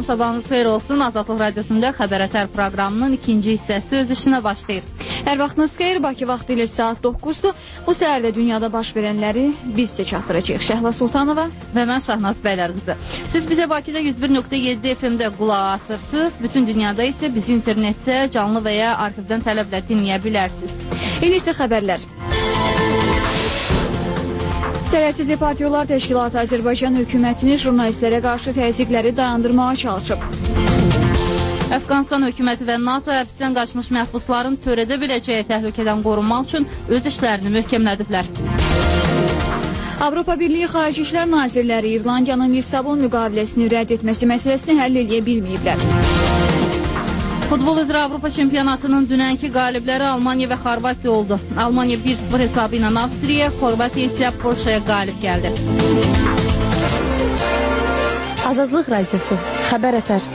sabahınız xeyir olsun. Azadlıq Radiosunda Xəbər Ətər proqramının ikinci hissəsi öz işinə başlayır. Hər vaxtınız xeyir, Bakı vaxtı ilə saat 9-dur. Bu səhərdə dünyada baş verənləri biz sizə çatdıracağıq. Şəhla Sultanova və mən Şahnaz Bəylər qızı. Siz bizə Bakıda 101.7 FM-də qulaq asırsınız. Bütün dünyada isə bizi internetdə canlı və ya arxivdən tələblə dinləyə bilərsiniz. İndi isə xəbərlər. Sərhədsiz Partiyalar Təşkilatı Azərbaycan hökumətini jurnalistlərə qarşı təzyiqləri dayandırmağa çalışıb. Əfqanistan hökuməti və NATO həbsdən qaçmış məhbusların törədə biləcəyi təhlükədən qorunmaq üçün öz işlərini möhkəmlədiblər. Avropa Birliyi Xarici İşlər Nazirləri İrlandiyanın Lissabon müqaviləsini rədd etməsi məsələsini həll edə bilməyiblər. Futbol üzrə Avropa çempionatının dünənki qalibləri Almaniya və Xorvatiya oldu. Almaniya 1-0 hesabı ilə Avstriya, Xorvatiya isə Polşaya qalib gəldi. Azadlıq Radiosu, Xəbər Ətər.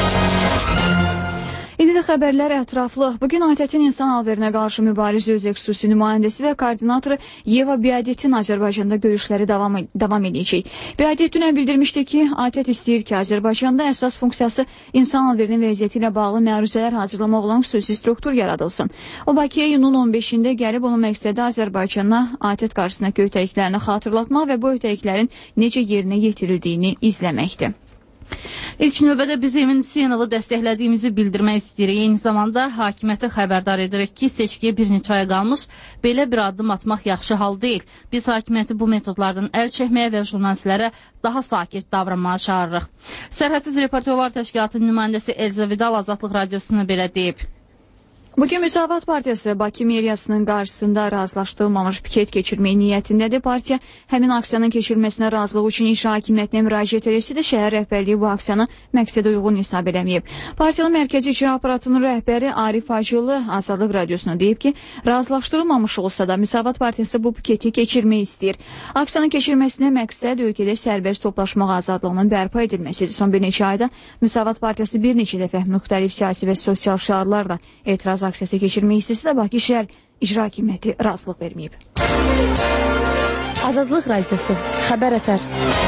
İndi də xəbərlər ətraflı. Bugün ATƏT-in insan alverinə qarşı mübarizə üzrə xüsusi nümayəndəsi və koordinatoru Yeva Biadetin Azərbaycanda görüşləri davam edəcək. Biadet dünən bildirmişdi ki, ATƏT istəyir ki, Azərbaycanda əsas funksiyası insan alverinin vəziyyəti ilə bağlı məruzələr hazırlamaq olan xüsusi struktur yaradılsın. O, Bakıya iyunun 15-də gəlib, onun məqsədi Azərbaycana ATƏT qarşısındakı öhdəliklərini xatırlatmaq və bu öhdəliklərin necə yerinə yetirildiyini izləməkdir. İlk növbədə biz Emin Hüseynovu dəstəklədiyimizi bildirmək istəyirik. Eyni zamanda hakimiyyəti xəbərdar edirik ki, seçkiyə bir neçə ay qalmış, belə bir addım atmaq yaxşı hal deyil. Biz hakimiyyəti bu metodlardan əl çəkməyə və jurnalistlərə daha sakit davranmağa çağırırıq. Sərhədsiz Reportyorlar Təşkilatının nümayəndəsi Elza Vidal Azadlıq Radiosuna belə deyib. Bugün Müsavat Partiyası Bakı meriyasının qarşısında razılaşdırılmamış piket keçirmək niyyətindədir. Partiya həmin aksiyanın keçirilməsinə razılıq üçün icra hakimiyyətinə müraciət edilsə də şəhər rəhbərliyi bu aksiyanı məqsədə uyğun hesab eləməyib. Partiyanın mərkəzi icra aparatının rəhbəri Arif Hacılı Azadlıq Radiosuna deyib ki, razılaşdırılmamış olsa da Müsavat Partiyası bu piketi keçirmək istəyir. Aksiyanın keçirməsinə məqsəd ölkədə sərbəst toplaşmaq azadlığının bərpa edilməsidir. Son bir neçə ayda Müsavat Partiyası bir neçə dəfə müxtəlif siyasi və sosial şüarlarla etiraz aksiyası keçirmək istəsə də Bakı şəhər icra hakimiyyəti razılıq verməyib. Azadlıq Radiosu, Xəbər Ətər.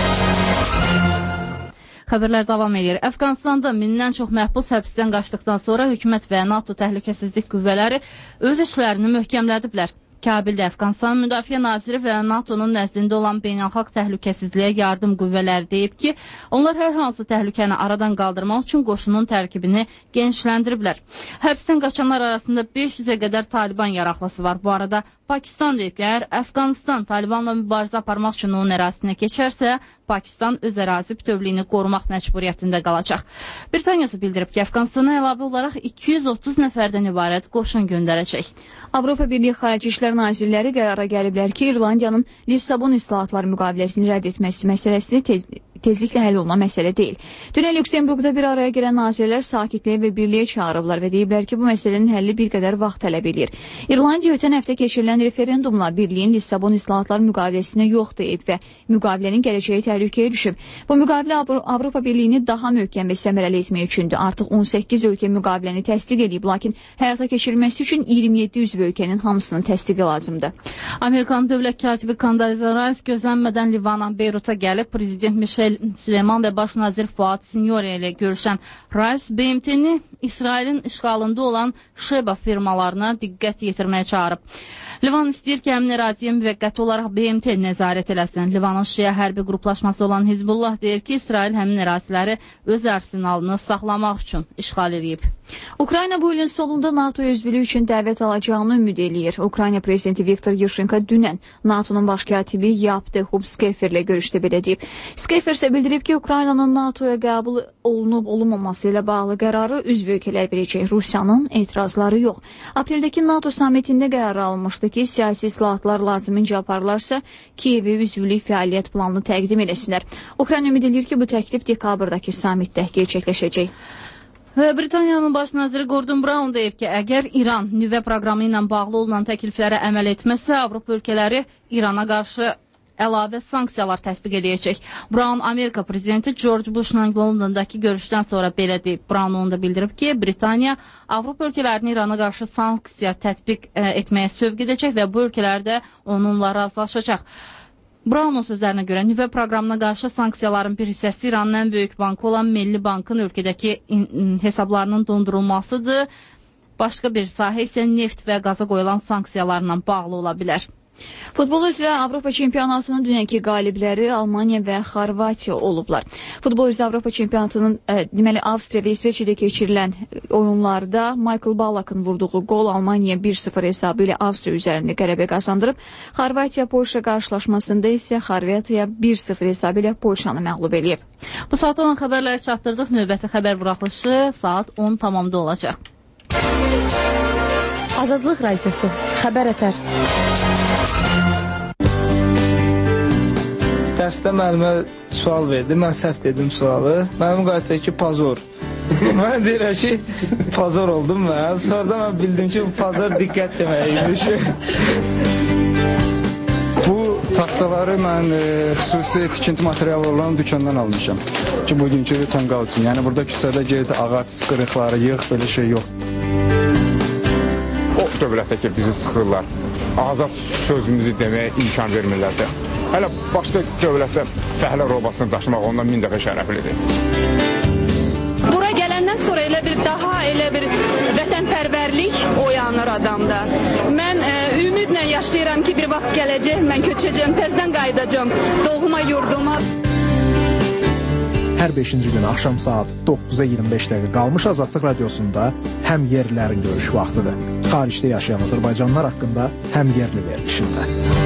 Xəbərlər davam edir. Əfqanistanda mindən çox məhbus həbsdən qaçdıqdan sonra hökumət və NATO təhlükəsizlik qüvvələri öz işlərini möhkəmlədiblər. Kabildə Əfqanistan Müdafiə Naziri və NATO-nun nəzdində olan beynəlxalq təhlükəsizliyə yardım qüvvələri deyib ki, onlar hər hansı təhlükəni aradan qaldırmaq üçün qoşunun tərkibini genişləndiriblər. Həbsdən qaçanlar arasında 500-ə qədər Taliban yaraqlısı var. Bu arada Pakistan deyib ki, əgər Əfqanistan Talibanla mübarizə aparmaq üçün onun ərazisinə keçərsə, Pakistan öz ərazi bütövlüyünü qorumaq məcburiyyətində qalacaq. Britaniyası bildirib ki, Əfqanistana əlavə olaraq 230 nəfərdən ibarət qoşun göndərəcək. Avropa Birliyi Xarici İşlər Nazirləri qərara gəliblər ki, İrlandiyanın Lissabon islahatları müqaviləsini rədd etməsi məsələsini tezliklə həll olma məsələ deyil. Dünən Lüksemburqda bir araya gələn nazirlər sakitliyə və birliyə çağırıblar və deyiblər ki, bu məsələnin həlli bir qədər vaxt tələb edir. İrlandiya ötən həftə keçirilən referendumla birliyin Lissabon islahatları müqaviləsinə yox deyib və müqavilənin gələcəyi təhlükəyə düşüb. Bu müqavilə Avropa Birliyini daha möhkəm və səmərəli etmək üçündür. Artıq 18 ölkə müqaviləni təsdiq edib, lakin həyata keçirilməsi üçün 27 üzv ölkənin hamısının təsdiqi lazımdır. Amerikan dövlət katibi Condoleezza Rice gözlənmədən Livandan Beyruta gəlib, prezident Michel Süleyman və baş nazir Fuad Sinyori ilə görüşən Rice BMT-ni İsrailin işğalında olan Sheba firmalarına diqqət yetirməyə çağırıb. Livan istəyir ki, həmin əraziyə müvəqqəti olaraq BMT nəzarət eləsin. Livanın şiə hərbi qruplaşması olan Hizbullah deyir ki, İsrail həmin əraziləri öz arsenalını saxlamaq üçün işğal edib. Ukrayna bu ilin sonunda NATO üzvlüyü üçün dəvət alacağını ümid eləyir. Ukrayna prezidenti Viktor Yushchenko dünən NATO'nun baş katibi Yevgeniy Skripal'la görüşdə belə deyib. Skripal isə bildirib ki, Ukraynanın NATO'ya qəbul olunub-olunmaması ilə bağlı qərarı üzv ölkələr verəcək. Rusiyanın etirazları yox. Apreldəki NATO samitində qərar alınmışdı ki, siyasi islahatlar lazımınca aparılarsa, Kiyevə üzvlük fəaliyyət planını təqdim eləsinlər. Ukrayna ümid edir ki, bu təklif dekabrdakı samitdə gerçəkləşəcək. Britaniyanın baş naziri Gordon Brown deyib ki, əgər İran nüvə proqramı ilə bağlı olunan təkliflərə əməl etməsə, Avropa ölkələri İrana qarşı əlavə sanksiyalar tətbiq edəcək. Brown Amerika prezidenti George Bush'la Londondakı görüşdən sonra belə deyib. Brown onu da bildirib ki, Britaniya Avropa ölkələrini İrana qarşı sanksiya tətbiq etməyə sövq edəcək və bu ölkələrdə onunla razılaşacaq. Brown'un sözlərinə görə nüvə proqramına qarşı sanksiyaların bir hissəsi İranın ən böyük bankı olan Milli Bankın ölkədəki hesablarının dondurulmasıdır. Başqa bir sahə isə neft və qaza qoyulan sanksiyalarla bağlı ola bilər. Futbol üzrə Avropa çempionatının dünənki qalibləri Almaniya və Xorvatiya olublar. Futbol üzrə Avropa çempionatının deməli Avstriya və İsveçrədə keçirilən oyunlarda Michael Ballack'ın vurduğu qol Almaniya 1-0 hesabı ilə Avstriya üzərində qələbə qazandırıb. Xorvatiya-Polşa qarşılaşmasında isə Xorvatiya 1-0 hesabı ilə Polşanı məğlub eləyib. Bu saat olan xəbərləri çatdırdıq. Növbəti xəbər buraxılışı saat 10 tamamda olacaq. Azadlıq Radiosu. Xəbər ətər. Dərsdə müəllimə sual verdi. Mən səhv dedim sualı. Müəllim qayıtdı ki, pazor. Mən deyirəm ki, pazor oldum mən. Sonra mən bildim ki, pazor diqqət deməkmiş. Bu taxtaları mən xüsusi tikinti materialı olan dükkandan almışam. Ki, bugünkü tonqal üçün. Yəni, burada küçədə geydi ağac qırıqları yığ, belə şey yox. O dövlətdə ki, bizi sıxırlar. Azad sözümüzü deməyə imkan vermirlərdir. Hələ başqa dövlətdə fəhlə robasını daşımaq ondan 1000 dəfə şərəflidir. Bura gələndən sonra elə bir vətənpərvərlik oyanır adamda. Mən ümidlə yaşayıram ki, bir vaxt gələcək, mən köçəcəm, təzdən qayıdacam doğma yurduma. Hər 5-ci gün axşam saat 9-a 25 dəqiqə qalmış Azadlıq Radiosunda həm yerlilərin görüş vaxtıdır. Xaricdə yaşayan Azərbaycanlılar haqqında həm yerli verilişində.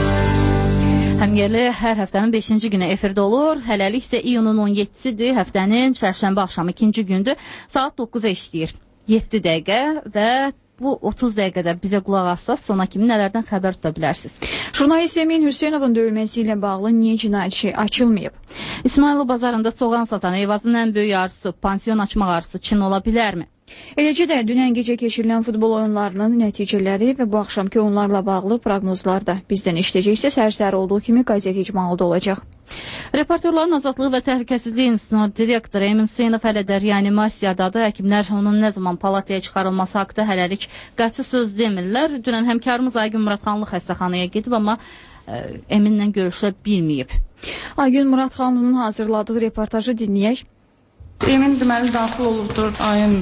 Həmyerli hər həftənin 5-ci günü efirdə olur. Hələlik isə iyunun 17-sidir. Həftənin çərşənbə axşamı 2-ci gündür. Saat 9-a işləyir. 7 dəqiqə və bu 30 dəqiqədə bizə qulaq assaz, sona kimi nələrdən xəbər tuta bilərsiniz. Jurnalist Emin Hüseynovun döyülməsi ilə bağlı niyə cinayət işi açılmayıb? İsmayılov bazarında soğan satan Eyvazın ən böyük arzusu, pansiyon açmaq arzusu Çin ola bilərmi? Eləcə də dünən gecə keçirilən futbol oyunlarının nəticələri və bu axşamki oyunlarla bağlı proqnozlar da bizdən eşidəcəksiniz. Hər səhər olduğu kimi qəzet icmalıda olacaq. Reportyorların Azadlığı və Təhlükəsizlik İnstitutunun direktoru Emin Hüseynov hələ də reanimasiyadadır. Həkimlər onun nə zaman palataya çıxarılması haqqında hələlik qəti söz demirlər. Dünən həmkarımız Aygün Muradxanlı xəstəxanaya gedib, amma Eminlə görüşə bilməyib. Aygün Muradxanlının hazırladığı reportajı dinləyək. Emin deməli daxil olubdur ayın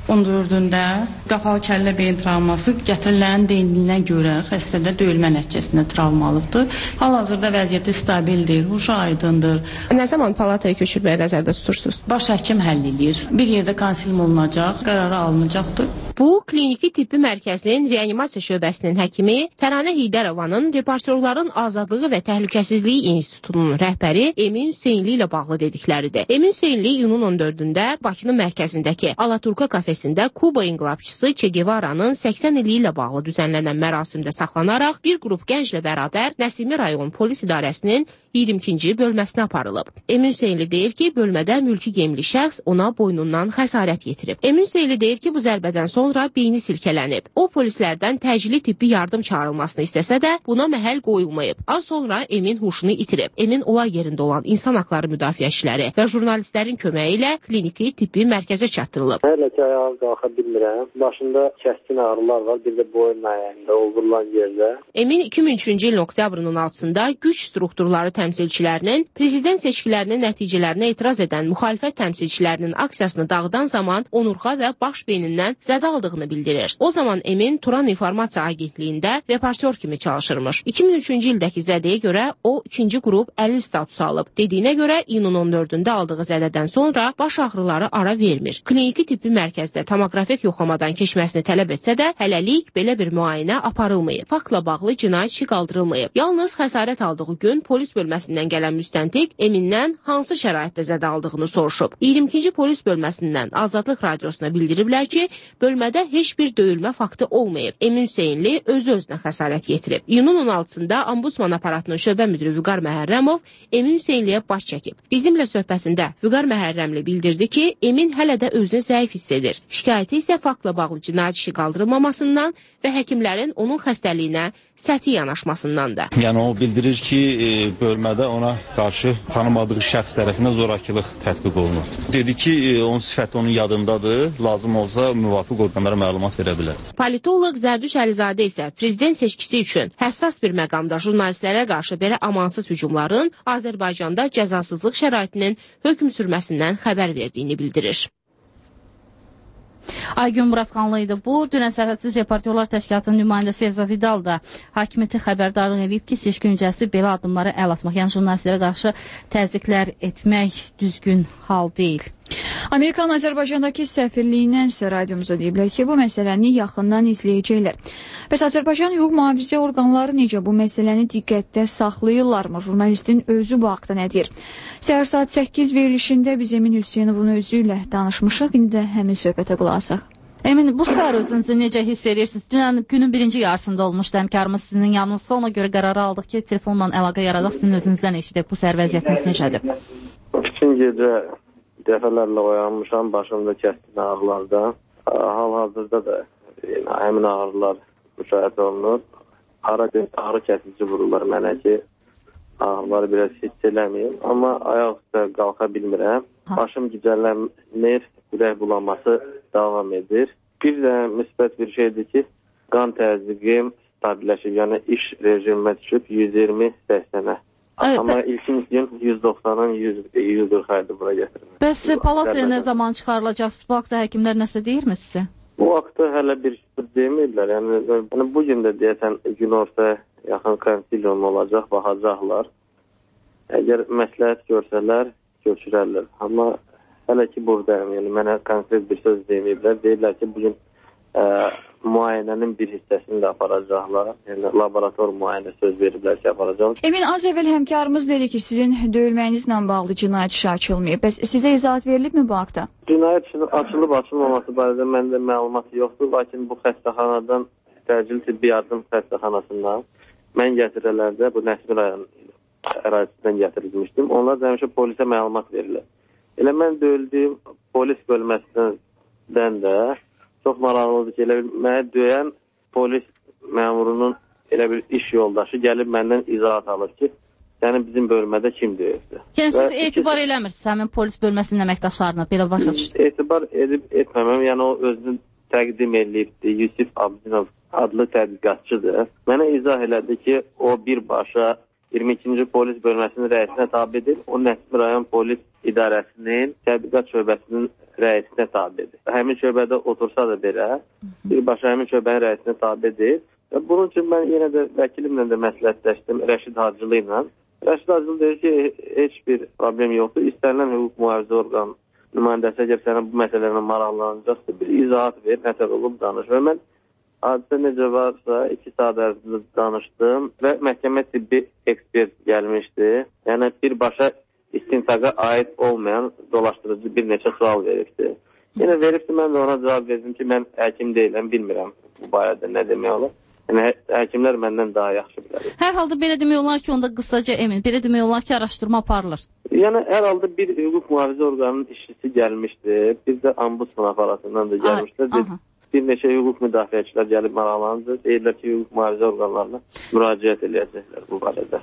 14-də qapalı kəllə beyin travması gətirilən deyilənə görə xəstədə döyülmə nəticəsində travma alıbdır. Hal-hazırda vəziyyəti stabildir, huşu aydındır. Nə zaman palataya köçürməyə nəzərdə tutursunuz? Baş həkim həll edir. Bir yerdə konsilium olunacaq, qərarı alınacaqdır. Bu, Kliniki Tibbi Mərkəzinin reanimasiya şöbəsinin həkimi Təranə Heydərovanın Reportyorların Azadlığı və Təhlükəsizliyi İnstitutunun rəhbəri Emin Hüseynli ilə bağlı dedikləridir. Emin Hüseynli iyunun 14-də Bakının mərkəzindəki Alaturka kafesində Kuba inqilabçısı Che Guevara'nın 80 ili ilə bağlı düzənlənən mərasimdə saxlanaraq bir qrup gənclə bərabər Nəsimi rayon polis idarəsinin 22-ci bölməsinə aparılıb. Emin Hüseynli deyir ki, bölmədə mülki gemli şəxs ona boynundan xəsarət yetirib. Emin Hüseynli deyir ki, bu zərbədən sonra beyni silkələnib. O, polislərdən təcili tibbi yardım çağırılmasını istəsə də buna məhəl qoyulmayıb. Az sonra Emin huşunu itirib. Emin olay yerində olan insan haqları müdafiəçiləri və jurnalistlərin köməyi ilə Kliniki Tibbi Mərkəzə çatdırılıb. Hələ ki, ayağa qalxa bilmirəm. Başında kəskin ağrılar var, bir də boyun əyində, vurulan yerdə. Emin 2003-cü ilin oktyabrının 6-sında güc strukturları təmsilçilərinin prezident seçkilərinin nəticələrinə etiraz edən müxalifət təmsilçilərinin aksiyasını dağıdan zaman onurğa və baş beynindən zədə aldığını bildirir. O zaman Emin Turan İnformasiya Agentliyində reportyor kimi çalışırmış. 2003-cü ildəki zədəyə görə o ikinci qrup 50 statusu alıb. Dediyinə görə iyunun 14-də aldığı zədədən sonra baş ağrıları ara vermir. Kliniki tibbi mərkəzdə tomografik yoxlamadan keçməsini tələb etsə də hələlik belə bir müayinə aparılmayıb. Faktla bağlı cinayət işi qaldırılmayıb. Yalnız xəsarət aldığı gün polis bölməsindən gələn müstəntiq Emindən hansı şəraitdə zədə aldığını soruşub. 22-ci polis bölməsindən Azadlıq Radiosuna bildiriblər ki, bölmədə heç bir döyülmə faktı olmayıb. Emin Hüseynli özü-özünə xəsarət yetirib. İyunun 16-sında Ombudsman aparatının şöbə müdürü Vüqar Məhərrəmov Emin Hüseynliyə baş çəkib. Bizimlə söhbətində Vüqar Məhərrəmli bildirdi ki, Emin hələ də özünü zəif hiss edir. Şikayəti isə faktla bağlı cinayət işi qaldırılmamasından və həkimlərin onun xəstəliyinə səthi yanaşmasındandır. Yəni o bildirir ki, bölmədə ona qarşı tanımadığı şəxs tərəfindən zorakılıq tətbiq olunur. Dedi ki, onun sifəti onun yadındadır, lazım olsa müvafiq o orqanlara məlumat verə bilər. Politoloq Zərdüş Əlizadə isə prezident seçkisi üçün həssas bir məqamda jurnalistlərə qarşı belə amansız hücumların Azərbaycanda cəzasızlıq şəraitinin hökm sürməsindən xəbər verdiyini bildirir. Aygün Muradxanlı idi bu. Dünən Sərhədsiz Reportyorlar Təşkilatının nümayəndəsi Elza Vidal da hakimiyyəti xəbərdarlıq edib ki, seçki öncəsi belə addımlara əl atmaq, yəni jurnalistlərə qarşı təzyiqlər etmək düzgün hal deyil. Amerikan Azərbaycandakı səfirliyindən isə radiomuza deyiblər ki, bu məsələni yaxından izləyəcəklər. Bəs Azərbaycan hüquq mühafizə orqanları necə bu məsələni diqqətdə saxlayırlarmı? Jurnalistin özü bu haqda nə deyir? Səhər saat 8 verilişində biz Emin Hüseynovun özü ilə danışmışıq. İndi də həmin söhbətə qulaq asaq. Emin, bu səhər özünüzü necə hiss edirsiniz? Dünən günün birinci yarısında olmuşdu həmkarımız sizin yanınızda. Ona görə qərarı aldıq ki, telefonla əlaqə yaradaq, sizin özünüzdən eşidək bu səhər vəziyyətiniz necədir? Bütün gecə dəfələrlə oyanmışam, başımda kəskin ağrılardan. Hal-hazırda da həmin ağrılar müşahidə olunur. Ağrı kəsici vururlar mənə ki, ağrıları biraz hiss eləməyim. Amma ayaq üstə qalxa bilmirəm. Başım gicəllənmir, ürək bulanması davam edir. Bir də müsbət bir şeydir ki, qan təzyiqim stabilləşib, yəni iş rejimimə düşüb 120-80-ə. Amma ilkin gün 190-ın 140 aydır bura gətirilmək. Bəs palataya nə zaman çıxarılacaqsınız? Bu haqda həkimlər nəsə deyirmi sizə? Bu haqda hələ bir şey demirlər. Yəni bugün də deyəsən gün orta yaxın konsilium olacaq, baxacaqlar. Əgər məsləhət görsələr, köçürərlər. Amma hələ ki buradayım. Yəni mənə konkret bir söz deməyiblər. Deyirlər ki, bugün müayinənin bir hissəsini də aparacaqlar. Yəni laborator müayinə söz veriblər ki, aparacaqlar. Emin, az əvvəl həmkarımız dedi ki, sizin döyülməyinizlə bağlı cinayət işi açılmayıb. Bəs sizə izahat verilib mi bu haqda? Cinayət işinin açılıb-açılmaması barədə məndə məlumat yoxdur. Lakin bu xəstəxanadan, təcil tibbi yardım xəstəxanasından mən gətirələrdə bu Nəsimi rayon ərazisindən gətirilmişdim. Onlar da həmişə polisə məlumat verirlər. Elə mən döyüldüyüm polis bölməsindən də çox maraqlıdır ki, elə mənə döyən polis məmurunun elə bir iş yoldaşı gəlib məndən izahat alır ki, yəni bizim bölmədə kim döyürdü. Yəni siz etibar eləmirsiniz həmin polis bölməsinin əməkdaşlarına, belə başa düşdüm. Etibar edib etməməm, yəni o özünü təqdim edibdir. Yusif Abdinov adlı tədqiqatçıdır. Mənə izah elədi ki, o birbaşa 22-ci polis bölməsinin rəisinə tabidir. O Nəsimi rayon polis idarəsinin tədqiqat şöbəsinin rəisinə tabidir. Həmin şöbədə otursa da belə, birbaşa həmin şöbənin rəisinə tabidir. Və bunun üçün mən yenə də vəkilimlə də məsləhətləşdim, Rəşid Hacılı ilə. Rəşid Hacılı deyir ki, heç bir problem yoxdur. İstənilən hüquq mühafizə orqanı nümayəndəsi əgər sənə bu məsələlərlə maraqlanacaqsa, bir izahat ver, nətər olub danış. Və mən hadisə necə varsa 2 saat ərzində danışdım və məhkəmə tibbi ekspert gəlmişdi. Yəni birbaşa istintaqa aid olmayan dolaşdırıcı bir neçə sual veribdi. Yenə veribdi, mən də ona cavab verdim ki, mən həkim deyiləm, bilmirəm bu barədə nə demək olur. Yəni həkimlər məndən daha yaxşı bilər. Hər halda belə demək olar ki, onda qısaca Emin, belə demək olar ki, araşdırma aparılır. Yəni hər halda bir hüquq mühafizə orqanının işçisi gəlmişdi, bir də ombudsman aparatından da gəlmişdi. Bir neçə hüquq müdafiəçilər gəlib maraqlandı. Deyirlər ki, hüquq mühafizə orqanlarına müraciət edəcəklər bu barədə.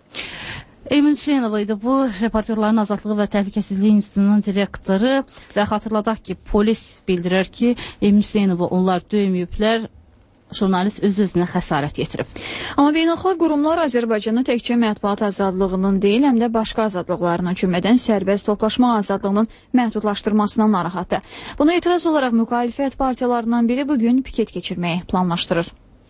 Emin Hüseynova idi bu, Reportyorların Azadlığı və Təhlükəsizliyi İnstitutunun direktoru və xatırladaq ki, polis bildirir ki, Emin Hüseynova onlar döyməyiblər, jurnalist öz-özünə xəsarət yetirib. Amma beynəlxalq qurumlar Azərbaycanı təkcə mətbuat azadlığının deyil, həm də başqa azadlıqlarına cümlədən sərbəst toplaşma azadlığının məhdudlaşdırmasına narahatdır. Buna etiraz olaraq müxalifət partiyalarından biri bugün piket keçirməyi planlaşdırır.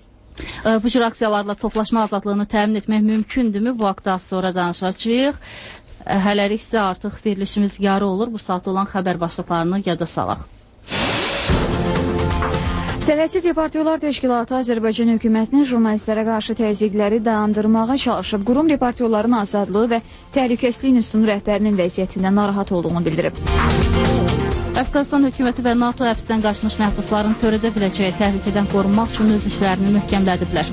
Bu cür aksiyalarla toplaşma azadlığını təmin etmək mümkündürmü? Bu haqda sonra danışacağıq. Hələlik isə artıq verilişimiz yarı olur. Bu saat olan xəbər başlıqlarını yada salaq. Sərhədsiz Reportyorlar Təşkilatı Azərbaycan hökumətinin jurnalistlərə qarşı təzyiqləri dayandırmağa çalışıb. Qurum Reportyorların Azadlığı və Təhlükəsizlik İnstitutunun rəhbərinin vəziyyətindən narahat olduğunu bildirib. Əfqanıstan hökuməti və NATO həbsdən qaçmış məhbusların törədə biləcəyi təhlükədən qorunmaq üçün öz işlərini möhkəmlədiblər.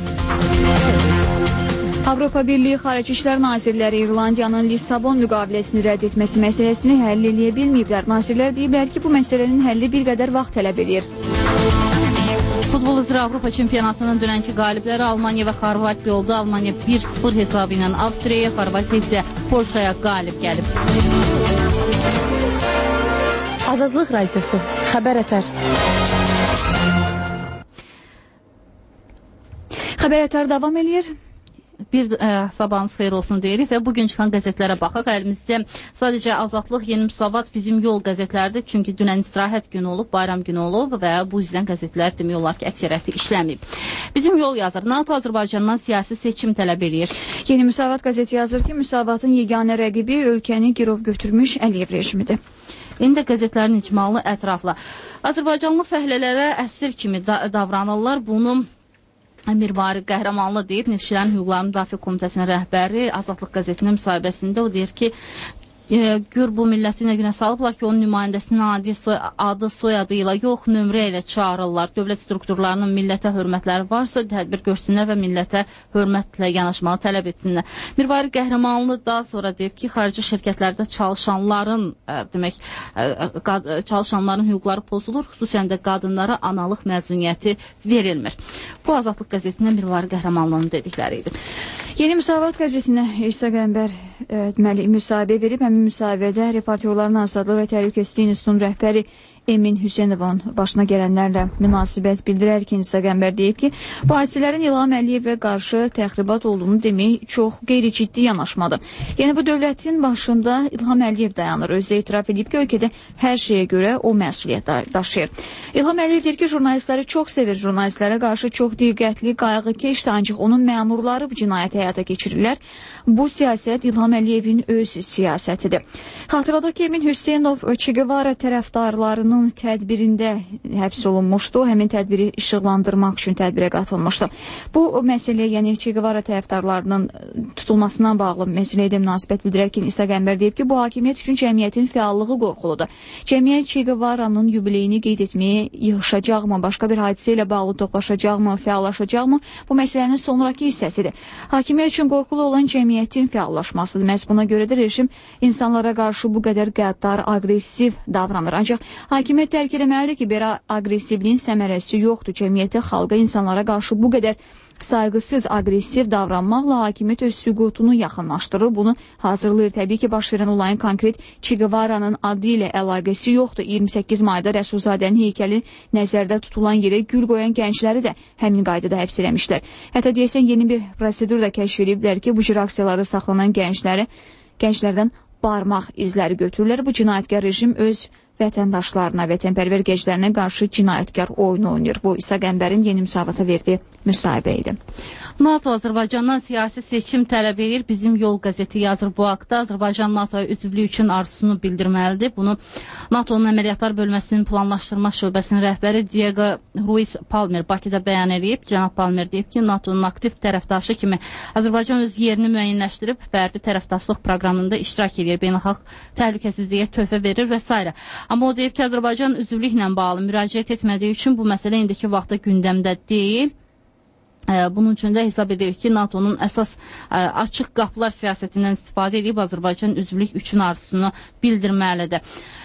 Avropa Birliyi Xarici İşlər Nazirləri İrlandiyanın Lissabon müqaviləsini rədd etməsi məsələsini həll edə bilməyiblər. Nazirlər deyiblər ki, bu məsələnin həlli bir qədər vaxt tələb edir. Futbol üzrə Avropa çempionatının dünənki qalibləri Almaniya və Xorvatiya oldu. Almaniya 1-0 hesabı ilə Avstriyaya, Xorvatiya isə Polşaya qalib gəlib. Azadlıq Radiosu, Xəbər Ətər. Xəbər davam edir. Bir sabahınız xeyir olsun deyirik və bugün çıxan qəzetlərə baxaq. Əlimizdə sadəcə Azadlıq, Yeni Müsavat, Bizim Yol qəzetləridir. Çünki dünən istirahət günü olub, bayram günü olub və bu yüzdən qəzetlər demək olar ki, əksəriyyəti işləməyib. Bizim Yol yazır, NATO Azərbaycandan siyasi seçim tələb edir. Yeni Müsavat qəzeti yazır ki, Müsavatın yeganə rəqibi ölkəni girov götürmüş Əliyev rejimidir. İndi qəzetlərin icmalı ətrafla. Azərbaycanlı fəhlələrə əsir kimi davranırlar. Bunu Mirvari Qəhrəmanlı deyib, Neftçilərin Hüquqları Müdafiə Komitəsinin rəhbəri Azadlıq qəzetinin müsahibəsində o deyir ki, gör bu milləti nə günə salıblar ki, onun nümayəndəsinin adı soyadı ilə yox, nömrə ilə çağırırlar. Dövlət strukturlarının millətə hörmətləri varsa, tədbir görsünlər və millətə hörmətlə yanaşmağı tələb etsinlər. Mirvari Qəhrəmanlı daha sonra deyib ki, xarici şirkətlərdə çalışanların hüquqları pozulur, xüsusən də qadınlara analıq məzuniyyəti verilmir. Bu Azadlıq qəzetində Mirvari Qəhrəmanlının dedikləri idi. Yeni Müsavat qəzetinə İsa Qəmbər müsahibə verib, həmin müsahibədə Reportyorların Azadlığı və Təhlükəsizlik İnstitutunun rəhbəri Emin Hüseynovun başına gələnlərlə münasibət bildirərkən İsa Qəmbər deyib ki, bu hadisələrin İlham Əliyevə qarşı təxribat olduğunu demək çox qeyri-ciddi yanaşmadır. Yəni bu dövlətin başında İlham Əliyev dayanır. Özü etiraf edib ki, ölkədə hər şeyə görə o məsuliyyət daşıyır. İlham Əliyev deyir ki, jurnalistləri çox sevir. Jurnalistlərə qarşı çox diqqətli, qayğıkeşdir, ancaq onun məmurları bu cinayəti həyata keçirirlər. Bu siyasət İlham Əliyevin öz siyasətidir. Xatırladaq ki, Emin Hüseynov Che Guevara tərəfdarlarının tədbirində həbs olunmuşdu. Həmin tədbiri işıqlandırmaq üçün tədbirə qatılmışdı. Bu məsələ, yəni Che Guevara tərəfdarlarının tutulmasına bağlı məsələyə də münasibət bildirərkən İsa Qəmbər deyib ki, bu hakimiyyət üçün cəmiyyətin fəallığı qorxuludur. Cəmiyyət Che Guevara'nın yubileyini qeyd etməyə yığışacaqmı, başqa bir hadisə ilə bağlı toplaşacaqmı, fəallaşacaqmı? Bu məsələnin sonraki hissəsidir. Hakimiyyət üçün qorxulu olan cəmiyyətin fəallaşmasıdır. Məhz buna görə də rejim insanlara qarşı bu qədər qəddar, aqressiv davranır. Ancaq hakimiyyət dərk eləməlidir ki, belə aqressivliyin səmərəsi yoxdur. Cəmiyyətə, xalqa, insanlara qarşı bu qədər sayğısız, aqressiv davranmaqla hakimiyyət öz süqutunu yaxınlaşdırır. Bunu hazırlayır. Təbii ki, baş verən olayın konkret Che Guevara'nın adı ilə əlaqəsi yoxdur. 28 mayda Rəsulzadənin heykəli nəzərdə tutulan yerə gül qoyan gəncləri də həmin qaydada həbs eləmişlər. Hətta deyəsən yeni bir prosedur da kəşf ediblər ki, bu cür aksiyalarda saxlanan gənclərdən barmaq izləri götürürlər. Bu cinayətkar rejim öz vətəndaşlarına, vətənpərvər gənclərinə qarşı cinayətkar oyunu oynayır. Bu İsa Qəmbərin Yeni Müsavata verdiyi müsahibə idi. NATO Azərbaycandan siyasi seçim tələb edir. Bizim Yol qəzeti yazır bu haqda. Azərbaycan NATO-ya üzvlük üçün arzusunu bildirməlidir. Bunu NATO'nun əməliyyatlar bölməsinin planlaşdırma şöbəsinin rəhbəri Diego Ruiz Palmer Bakıda bəyan edib. Cənab Palmer deyib ki, NATO'nun aktiv tərəfdaşı kimi Azərbaycan öz yerini müəyyənləşdirib, fərdi tərəfdaşlıq proqramında iştirak edir, beynəlxalq təhlükəsizliyə töhfə verir və s. Amma o deyib ki, Azərbaycan üzvlüklə bağlı müraciət etmədiyi üçün bu məsələ indiki vaxtda gündəmdə deyil. Bunun üçün də hesab edirik ki, NATO'nun əsas açıq qapılar siyasətindən istifadə edib Azərbaycan üzvlük üçün arzusunu bildirməlidir.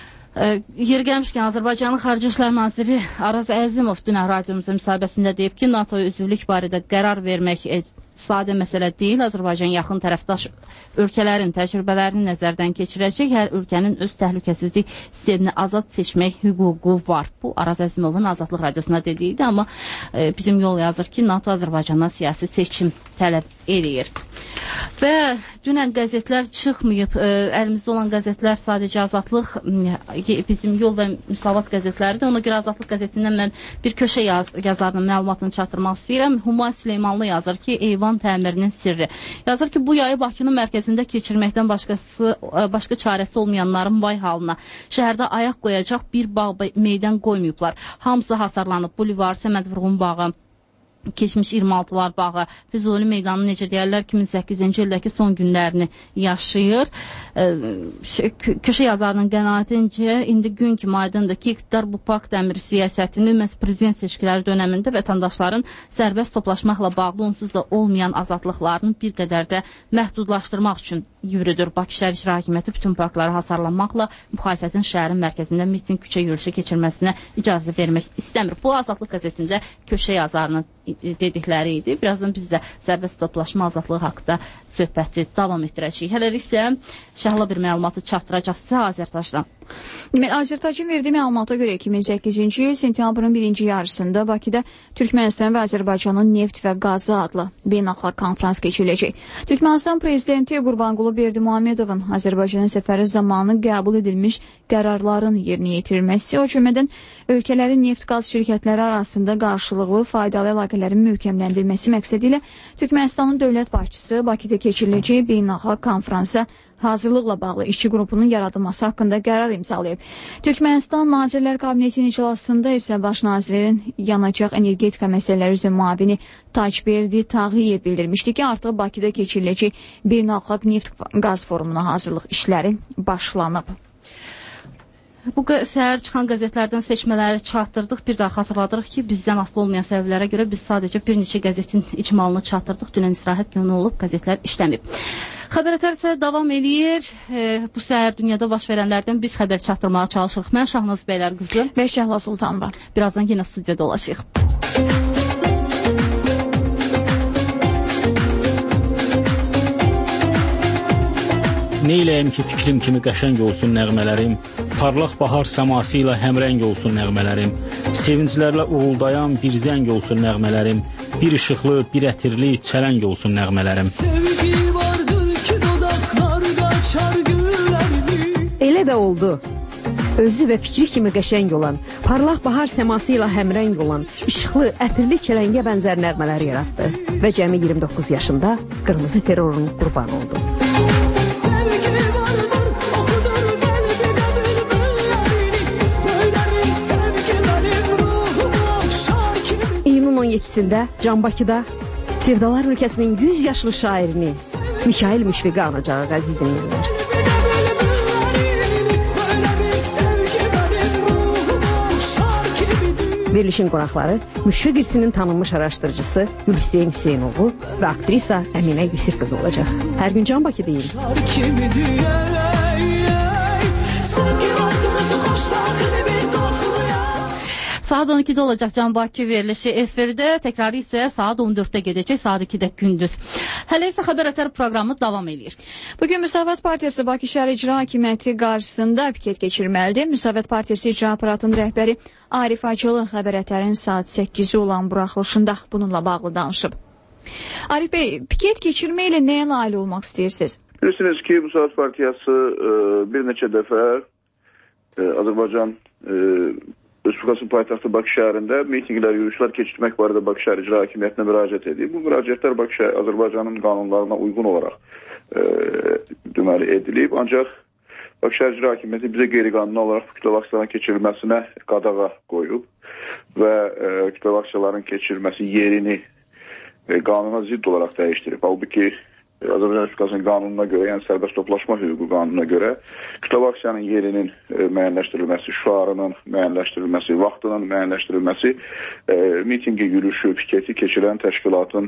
Yeri gəlmişkən, Azərbaycanın Xarici İşlər Naziri Araz Əzimov dünən radiomuzun müsahibəsində deyib ki, NATO-ya üzvlük barədə qərar vermək sadə məsələ deyil. Azərbaycan yaxın tərəfdaş ölkələrin təcrübələrini nəzərdən keçirəcək. Hər ölkənin öz təhlükəsizlik sistemini azad seçmək hüququ var. Bu, Araz Əzimovun Azadlıq radiosuna dediydi, amma Bizim Yol yazır ki, NATO Azərbaycandan siyasi seçim tələb eləyir. Və dünən qəzetlər çıxmayıb. Əlimizdə olan qəzetlər sadəcə Azadlıq, Bizim Yol və Müsavat qəzetləridir. Ona görə Azadlıq qəzetindən mən bir köşə yazarının məlumatını çatdırmaq istəyirəm. Human Süleymanlı yazır ki, Eyvan təmirinin sirri. Yazır ki, bu yayı Bakının mərkəzində keçirməkdən başqa çarəsi olmayanların vay halına. Şəhərdə ayaq qoyacaq bir bağ meydan qoymayıblar. Hamısı hasarlanıb. Bulivar, Səməd Vurğun bağı, keçmiş 26-lar bağı, Füzuli meydanı necə deyərlər 2008-ci ildəki son günlərini yaşayır. Köşə yazarının qənaətincə indi gün kimi aydındır ki, iqtidar bu park təmiri siyasətini məhz prezident seçkiləri dönəmində vətəndaşların sərbəst toplaşmaqla bağlı onsuz da olmayan azadlıqlarını bir qədər də məhdudlaşdırmaq üçün yürüdür. Bakı şəhər icra hakimiyyəti bütün parkları hasarlanmaqla müxalifətin şəhərin mərkəzində miting küçə yürüyüşü keçirməsinə icazə vermək istəmir. Bu Azadlıq qəzetində köşə yazarının dedikləri idi. Birazdan biz də sərbəst toplaşma azadlığı haqqında söhbəti davam etdirəcəyik. Hələlik isə şəhla bir məlumatı çatdıracaq sizə Azərtaşdan. Azərtacın verdiyi məlumata görə 2008-ci il sentyabrın birinci yarısında Bakıda Türkmənistan və Azərbaycanın neft və qazı adlı beynəlxalq konfrans keçiriləcək. Türkmənistan prezidenti Qurbanqulu Berdimuhamedovun Azərbaycanın səfəri zamanı qəbul edilmiş qərarların yerinə yetirilməsi, o cümlədən ölkələrin neft-qaz şirkətləri arasında qarşılıqlı faydalı əlaqələrin möhkəmləndirilməsi məqsədi ilə Türkmənistanın dövlət başçısı Bakıda keçiriləcək beynəlxalq konfransa hazırlıqla bağlı işçi qrupunun yaradılması haqqında qərar imzalayıb. Türkmənistan Nazirlər Kabinetinin iclasında isə baş nazirin yanacaq energetika məsələləri üzrə müavini Tacberdi Tağıyev bildirmişdi ki, artıq Bakıda keçiriləcək beynəlxalq neft-qaz forumuna hazırlıq işləri başlanıb. Bu səhər çıxan qəzetlərdən seçmələri çatdırdıq. Bir daha xatırladırıq ki, bizdən asılı olmayan səbəblərə görə biz sadəcə bir neçə qəzetin icmalını çatdırdıq. Dünən istirahət günü olub, qəzetlər işləmib. Xəbər ətərsə davam eləyir. Bu səhər dünyada baş verənlərdən biz xəbər çatdırmağa çalışırıq. Mən Şahnaz Bəylər qızı və Şəhla Sultanova. Birazdan yenə studiyada olacağıq. Neyləyəm ki, fikrim kimi qəşəng olsun nəğmələrim, parlaq bahar səması ilə həmrəng olsun nəğmələrim, sevinclərlə uğuldayan bir zəng olsun nəğmələrim, bir işıqlı, bir ətirli, çələng olsun nəğmələrim. Sevgi vardır ki, dodaqlarda açar güllərini. Elə də oldu. Özü və fikri kimi qəşəng olan, parlaq bahar səması ilə həmrəng olan, işıqlı, ətirli çələngə bənzər nəğmələr yaratdı və cəmi 29 yaşında qırmızı terrorun qurbanı oldu. İyunun 17-sində Canbakıda Sevdalar ölkəsinin 100 yaşlı şairini Mikail Müşfiqi anacağı əziz dinləyirlər. Verilişin qonaqları Müşfiq irsinin tanınmış araşdırıcısı Gülhüseyn Hüseynoğlu və aktrisa Əminə Yusif qızı olacaq. Hər gün Canbakı deyil. Saat 12'de olacaq Canbakı verilişi efirdə, təkrarı isə saat 14'də gedəcək, saat 2'də gündüz. Hələ isə xəbər ətər proqramı davam edir. Bugün Müsavat Partiyası Bakı şəhər icra hakimiyyəti qarşısında piket keçirməlidir. Müsavat Partiyası icra aparatının rəhbəri Arif Acılı xəbər ətərin saat 8'i olan buraxılışında bununla bağlı danışıb. Arif bəy, piket keçirməklə nəyə nail olmaq istəyirsiniz? Bilirsiniz ki, Müsavat Partiyası bir neçə dəfə Azərbaycan Respublikasının paytaxtı Bakı şəhərində mitinglər, yürüyüşlər keçirmək barədə Bakı şəhər icra hakimiyyətinə müraciət edib. Bu müraciətlər Azərbaycanın qanunlarına uyğun olaraq deməli edilib. Ancaq Bakı şəhər icra hakimiyyəti bizə qeyri-qanuni olaraq kütləvi aksiyaların keçirilməsinə qadağa qoyub və kütləvi aksiyaların keçirilməsi yerini qanuna zidd olaraq dəyişdirib. Halbuki Azərbaycan Respublikasının qanununa görə, yəni sərbəst toplaşma hüququ qanununa görə kütləvi aksiyanın yerinin müəyyənləşdirilməsi, şüarının müəyyənləşdirilməsi, vaxtının müəyyənləşdirilməsi mitingi, yürüyüşü, piketi keçirən təşkilatın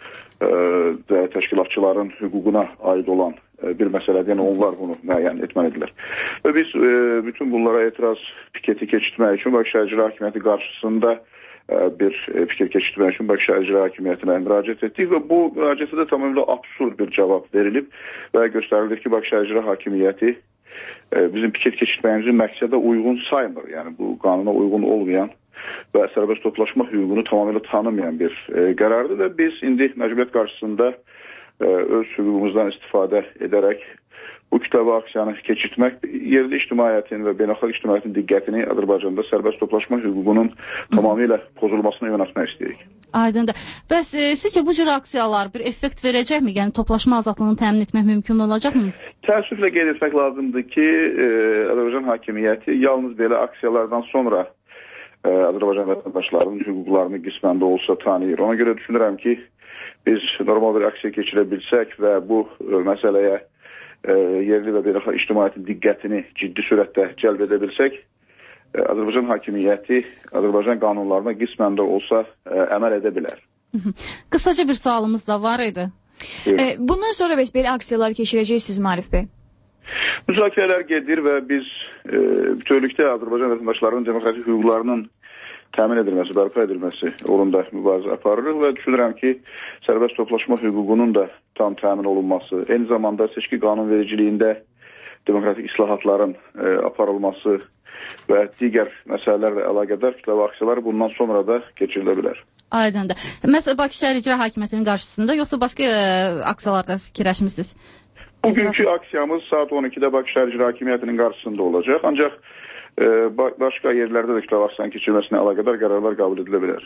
və təşkilatçıların hüququna aid olan bir məsələdir. Yəni onlar bunu müəyyən etməlidirlər. Və biz bütün bunlara etiraz piketi keçirtmək üçün Bakı şəhər icra hakimiyyəti qarşısında bir fikir keçirtmək üçün Bakı şəhər icra hakimiyyətinə müraciət etdik və bu müraciətdə də tamamilə absurd bir cavab verilib və göstərilir ki, Bakı şəhər icra hakimiyyəti bizim piket keçirtməyimizin məqsədə uyğun saymır. Yəni bu qanuna uyğun olmayan və sərbəst toplaşma hüququnu tamamilə tanımayan bir qərardır və biz indi məcburiyyət qarşısında öz hüququmuzdan istifadə edərək bu kütləvi aksiyanı keçirtmək, yerli ictimaiyyətin və beynəlxalq ictimaiyyətin diqqətini Azərbaycanda sərbəst toplaşma hüququnun tamamilə pozulmasına yönəltmək istəyirik. Aydındır. Bəs sizcə bu cür aksiyalar bir effekt verəcəkmi? Yəni toplaşma azadlığını təmin etmək mümkün olacaqmı? Təəssüflə qeyd etmək lazımdır ki, Azərbaycan hakimiyyəti yalnız belə aksiyalardan sonra Azərbaycan vətəndaşlarının hüquqlarını qismən də olsa tanıyır. Ona görə düşünürəm ki, biz normal bir aksiya keçirə bilsək və bu məsələyə yerli və beynəlxalq ictimaiyyətin diqqətini ciddi sürətdə cəlb edə bilsək, Azərbaycan hakimiyyəti Azərbaycan qanunlarına qismən də olsa əməl edə bilər. Qısaca bir sualımız da var idi. Bundan sonra biz belə aksiyalar keçirəcəksiniz Arif bəy? Müzakirələr gedir və biz bütövlükdə Azərbaycan vətəndaşlarının demokratik hüquqlarının təmin edilməsi, bərpa edilməsi uğrunda mübarizə aparırıq və düşünürəm ki, sərbəst toplaşma hüququnun da tam təmin olunması, eyni zamanda seçki qanunvericiliyində demokratik islahatların aparılması və digər məsələlərlə əlaqədar kütləvi aksiyalar bundan sonra da keçirilə bilər. Aydındır. Məsələn, Bakı Şəhər İcra Hakimiyyətinin qarşısında, yoxsa başqa aksiyalarda fikirləşmisiniz? Bugünkü aksiyamız saat 12-də Bakı Şəhər İcra Hakimiyyətinin qarşısında olacaq. Ancaq başqa yerlərdə də kütləvi aksiyanın keçirilməsinə əlaqədar qərarlar qəbul edilə bilər.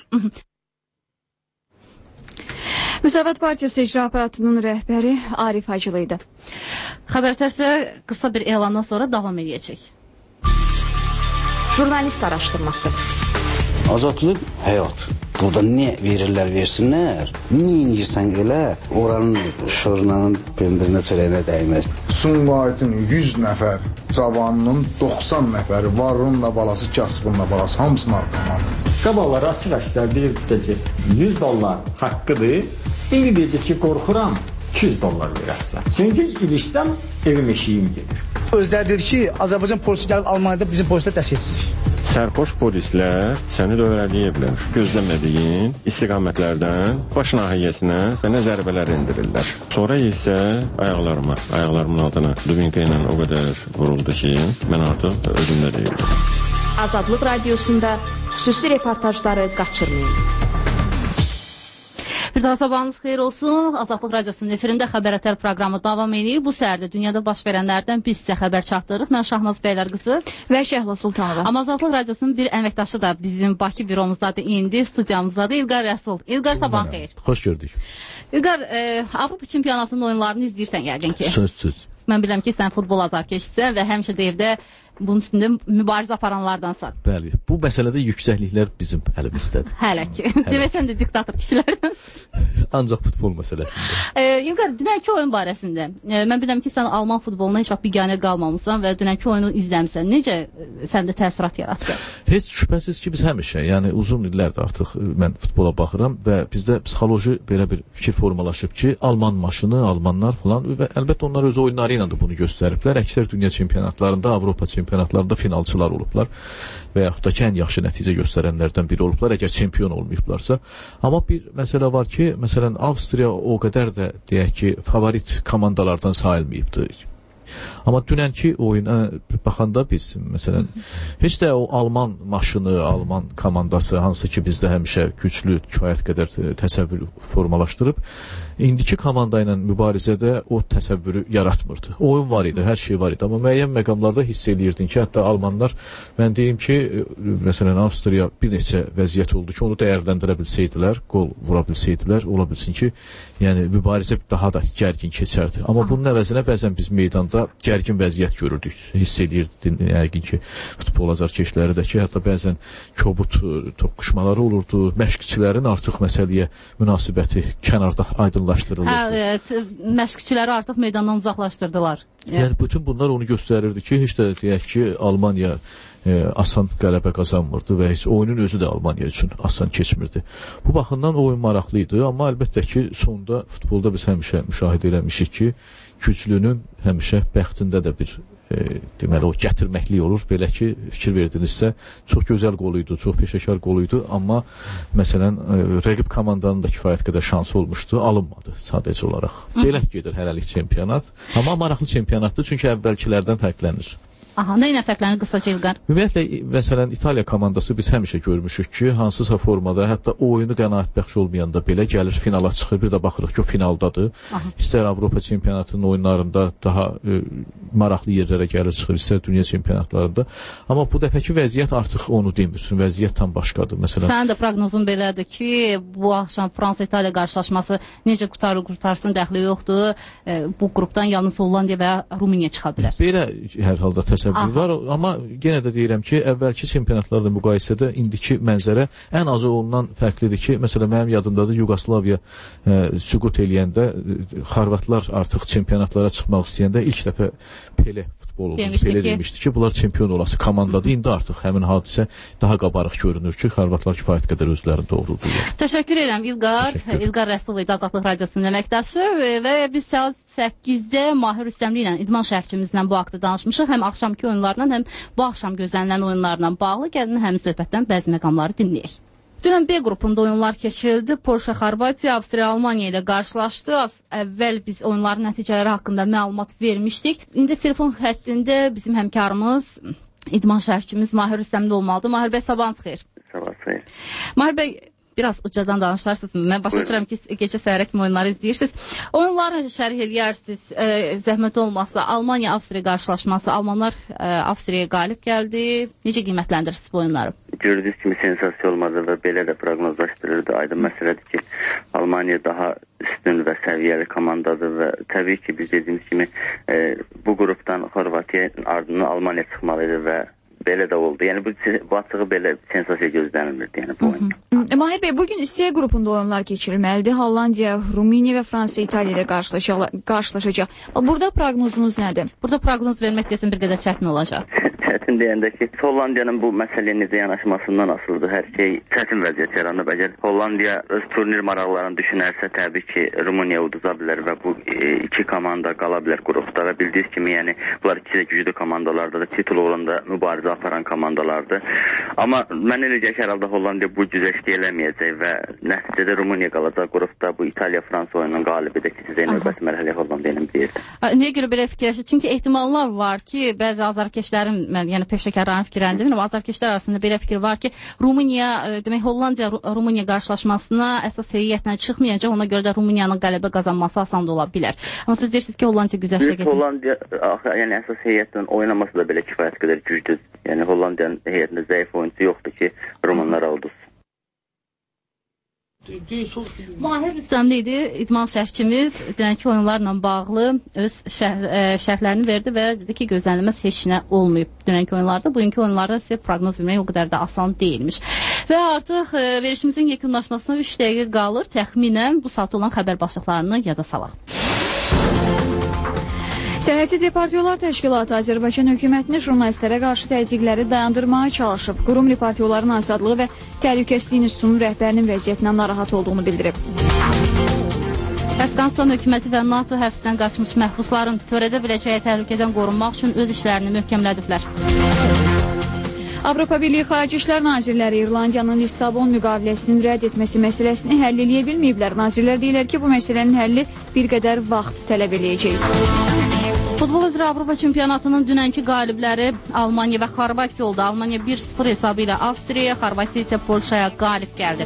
Müsavat Partiyası İcra Aparatının rəhbəri Arif Hacılı idi. Xəbərlərsə qısa bir elandan sonra davam edəcək. Jurnalist araşdırması. Azadlıq həyat. Burada nə verirlər, versinlər. Niyə inirsən elə, oranın şorunanın pembezinə çörəyinə dəyməz. Sumqayıtın 100 nəfər cavanının 90 nəfəri varınla balası, kasıbınla balası, hamısını arqamadı. Qabalları açıq-aşkar deyirdisə ki, 100 dollar haqqıdır. İndi deyəcək ki, qorxuram, 200 dollar verəsən. Çünki ilişsəm, evim eşiyim gedir. Özləri dedi ki, Azərbaycan polisi gəlib Almaniyada bizim polislər dəstəksizlik. Sərxoş polislər səni dövrələyiblər. Gözləmədiyin istiqamətlərdən baş nahiyəsinə sənə zərbələr endirirlər. Sonra isə ayaqlarımın altına dubinka ilə o qədər vuruldu ki, mən artıq özümdə deyildim. Azadlıq Radiosunda xüsusi reportajları qaçırmayın. Bir daha sabahınız xeyir olsun. Azadlıq Radiosunun efirində Xəbər Ətər proqramı davam edir. Bu səhərdə dünyada baş verənlərdən biz sizə xəbər çatdırırıq. Mən Şahnaz Bəylər qızı və Şəhla Sultanova. Amma Azadlıq Radiosunun bir əməkdaşı da bizim Bakı büromuzdadır, indi studiyamızdadır. İlqar Rəsul. İlqar, sabahın xeyir. Xoş gördük. İlqar, Avropa çempionatının oyunlarını izləyirsən yəqin ki. Sözsüz. Mən biləm ki, sən futbol azarkeşsən və həmişə də evdə bunun üstündə mübarizə aparanlardansan. Bəli, bu məsələdə yüksəkliklər bizim əlimizdədir. Hələ ki. Deməsən də diktator kişilərdən. Ancaq futbol məsələsində. İlqar, dünənki oyun barəsində, mən biləm ki, sən Alman futboluna heç vaxt biganə qalmamısan və dünənki oyunu izləmsən. Necə səndə təəssürat yaratdı? Heç şübhəsiz ki, biz həmişə, yəni uzun illərdir artıq mən futbola baxıram və bizdə psixoloji belə bir fikir formalaşıb ki, Alman maşını, Almanlar falan və əlbəttə onlar öz oyunları ilə də bunu göstəriblər. Əksər dünya çempionatlarında, Avropa çempionatlarında finalçılar olublar və yaxud da ki, ən yaxşı nəticə göstərənlərdən biri olublar, əgər çempion olmayıblarsa. Amma bir məsələ var ki, məsələn, Avstriya o qədər də, deyək ki, favorit komandalardan sayılmayıbdır. Amma dünənki oyuna baxanda biz, məsələn, heç də o Alman maşını, Alman komandası, hansı ki bizdə həmişə güclü, kifayət qədər təsəvvür formalaşdırıb, indiki komanda ilə mübarizədə o təsəvvürü yaratmırdı. Oyun var idi, hər şey var idi. Amma müəyyən məqamlarda hiss edirdin ki, hətta Almanlar, mən deyim ki, məsələn, Avstriya bir neçə vəziyyət oldu ki, onu dəyərləndirə bilsəydilər, qol vura bilsəydilər, ola bilsin ki, yəni mübarizə daha da gərgin keçərdi. Amma bunun əvəzinə bəzən biz meydanda gərgin vəziyyət görürdük. Hiss edirdin, yəqin ki, futbol azarkeşləri də ki, hətta bəzən kobud toqquşmaları olurdu. Məşqçilərin artıq məsələyə münasibəti kənarda aydınlaşdırılırdı. Məşqçiləri artıq meydandan uzaqlaşdırdılar. Yəni, bütün bunlar onu göstərirdi ki, heç də deyək ki, Almaniya asan qələbə qazanmırdı və heç oyunun özü də Almaniya üçün asan keçmirdi. Bu baxımdan oyun maraqlı idi, amma əlbəttə ki, sonda futbolda biz həmişə müşahidə eləmişik ki, güclünün həmişə bəxtində də bir deməli, o gətirməklik olur. Belə ki, fikir verdinizsə, çox gözəl qol idi, çox peşəkar qol idi, amma məsələn, rəqib komandanın da kifayət qədər şansı olmuşdu, alınmadı sadəcə olaraq. Belə gedir hələlik çempionat, amma maraqlı çempionatdır, çünki əvvəlkilərdən fərqlənir. Aha, nə ilə fərqlənir qısaca İlqar? Ümumiyyətlə, məsələn, İtaliya komandası biz həmişə görmüşük ki, hansısa formada, hətta oyunu qənaətbəxş olmayanda belə gəlir, finala çıxır, bir də baxırıq ki, o finaldadır. Aha. İstər Avropa çempionatının oyunlarında daha maraqlı yerlərə gəlir, çıxır, istər dünya çempionatlarında. Amma bu dəfəki vəziyyət artıq onu demir, vəziyyət tam başqadır. Məsələn, sənin də proqnozun belədir ki, bu axşam Fransa-İtaliya qarşılaşması necə qurtarsın, dəxli yoxdur. Bu qrupdan yalnız Hollandiya və Rumıniya çıxa bilər. Belə hər halda təsəvvür var, amma yenə də deyirəm ki, əvvəlki çempionatlarla müqayisədə indiki mənzərə ən azı ondan fərqlidir ki, məsələn, mənim yadımdadır, Yugoslaviya süqut eləyəndə, xorvatlar artıq çempionatlara çıxmaq istəyəndə ilk dəfə Pele futbol olmuş, Pele demişdi ki, bunlar çempion olası komandadır. İndi artıq həmin hadisə daha qabarıq görünür ki, xorvatlar kifayət qədər özlərini doğruldular. Təşəkkür edirəm İlqar. İlqar Rəsul idi, Azadlıq Radiosunun əməkdaşı və biz saat 8-də Mahir Rüstəmli ilə idman şərhçimizlə bu haqda danışmışıq. Həm axşamki oyunlarla, həm bu axşam gözlənilən oyunlarla bağlı. Gəlin həmin söhbətdən bəzi məqamları dinləyək. Dünən B qrupunda oyunlar keçirildi. Polşa, Xorvatiya, Avstriya, Almaniya ilə qarşılaşdı. Əvvəl biz oyunların nəticələri haqqında məlumat vermişdik. İndi telefon xəttində bizim həmkarımız, idman şərhçimiz Mahir Rüstəmli olmalıdır. Mahir bəy, sabahınız xeyir. Sabah xeyir. Mahir bəy, biraz ucadan danışarsınız. Mən başa düşürəm ki, gecə səhərə kimi oyunları izləyirsiniz. Oyunları şərh eləyərsiniz. Zəhmət olmasa, Almaniya-Avstriya qarşılaşması. Almanlar Avstriyaya qalib gəldi. Necə qiymətləndirirsiniz bu oyunları? Gördüyünüz kimi sensasiya olmadı və belə də proqnozlaşdırıldı. Aydın məsələdir ki, Almaniya daha üstün və səviyyəli komandadır və təbii ki, biz dediyimiz kimi bu qrupdan Xorvatiyanın ardından Almaniya çıxmalıydı və belə də oldu. Yəni bu açığı belə sensasiya gözlənilmirdi, yəni bu oyun. Mahir bəy, bugün C qrupunda oyunlar keçirilməlidir. Hollandiya, Rumıniya və Fransa, İtaliya ilə qarşılaşacaq. Burada proqnozunuz nədir? Burada proqnoz vermək desin bir qədər çətin olacaq. Çətin deyəndə ki, Hollandiyanın bu məsələyə necə yanaşmasından asılıdır. Hər şey çətin vəziyyət yaranıb. Əgər Hollandiya öz turnir maraqlarını düşünərsə, təbii ki, Rumıniya uduza bilər və bu iki komanda qala bilər qrupda və bildiyiniz kimi, yəni bunlar ikisi də güclü komandalardır da, titul uğrunda mübarizə aparan komandalardır. Amma mən elə deyək, hər halda Hollandiya bu güzəşti eləməyəcək və nəticədə Rumıniya qalacaq qrupda. Bu İtaliya-Fransa oyununun qalibi də keçəcək növbəti mərhələyə Hollandiya ilə deyirdi. Niyə görə belə fikirləşir? Çünki ehtimallar var ki, bəzi azarkeşlərin, yəni peşəkarların fikirlərini demirəm, azarkeşlər arasında belə fikir var ki, Rumıniya, demək Hollandiya-Rumıniya qarşılaşmasına əsas heyətlə çıxmayacaq, ona görə də Rumıniyanın qələbə qazanması asan da ola bilər. Amma siz deyirsiniz ki, Hollandiya güzəştə keçir. Hollandiya, yəni əsas heyətlə oynaması da belə kifayət qədər güclüdür. Yəni Hollandiyanın heyətində zəif oyuncu yoxdur ki, Rumunlar ulduz. Mahir Rüstəmli idi, idman şərhçimiz, dünənki oyunlarla bağlı öz şərhlərini verdi və dedi ki, gözlənilməz heç nə olmayıb dünənki oyunlarda. Bugünkü oyunlarda sizə proqnoz vermək o qədər də asan deyilmiş. Və artıq verişimizin yekunlaşmasına 3 dəqiqə qalır. Təxminən bu saat olan xəbər başlıqlarını yada salaq. Sərhədsiz Reportyorlar Təşkilatı Azərbaycan hökumətini jurnalistlərə qarşı təzyiqləri dayandırmağa çalışıb. Qurum reportyorların azadlığı və təhlükəsizlik institutunun rəhbərinin vəziyyətindən narahat olduğunu bildirib. Əfqanistan hökuməti və NATO həbsdən qaçmış məhbusların törədə biləcəyi təhlükədən qorunmaq üçün öz işlərini möhkəmlədiblər. Avropa Birliyi Xarici İşlər Nazirləri İrlandiyanın Lissabon müqaviləsinin rədd etməsi məsələsini həll eləyə bilməyiblər. Nazirlər deyirlər ki, bu məsələnin həlli bir qədər vaxt tələb eləyəcək. Futbol üzrə Avropa çempionatının dünənki qalibləri Almaniya və Xorvatiya oldu. Almaniya 1-0 hesabı ilə Avstriyaya, Xorvatiya isə Polşaya qalib gəldi.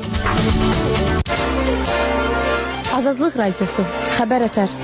Azadlıq Radiosu, xəbər ətər.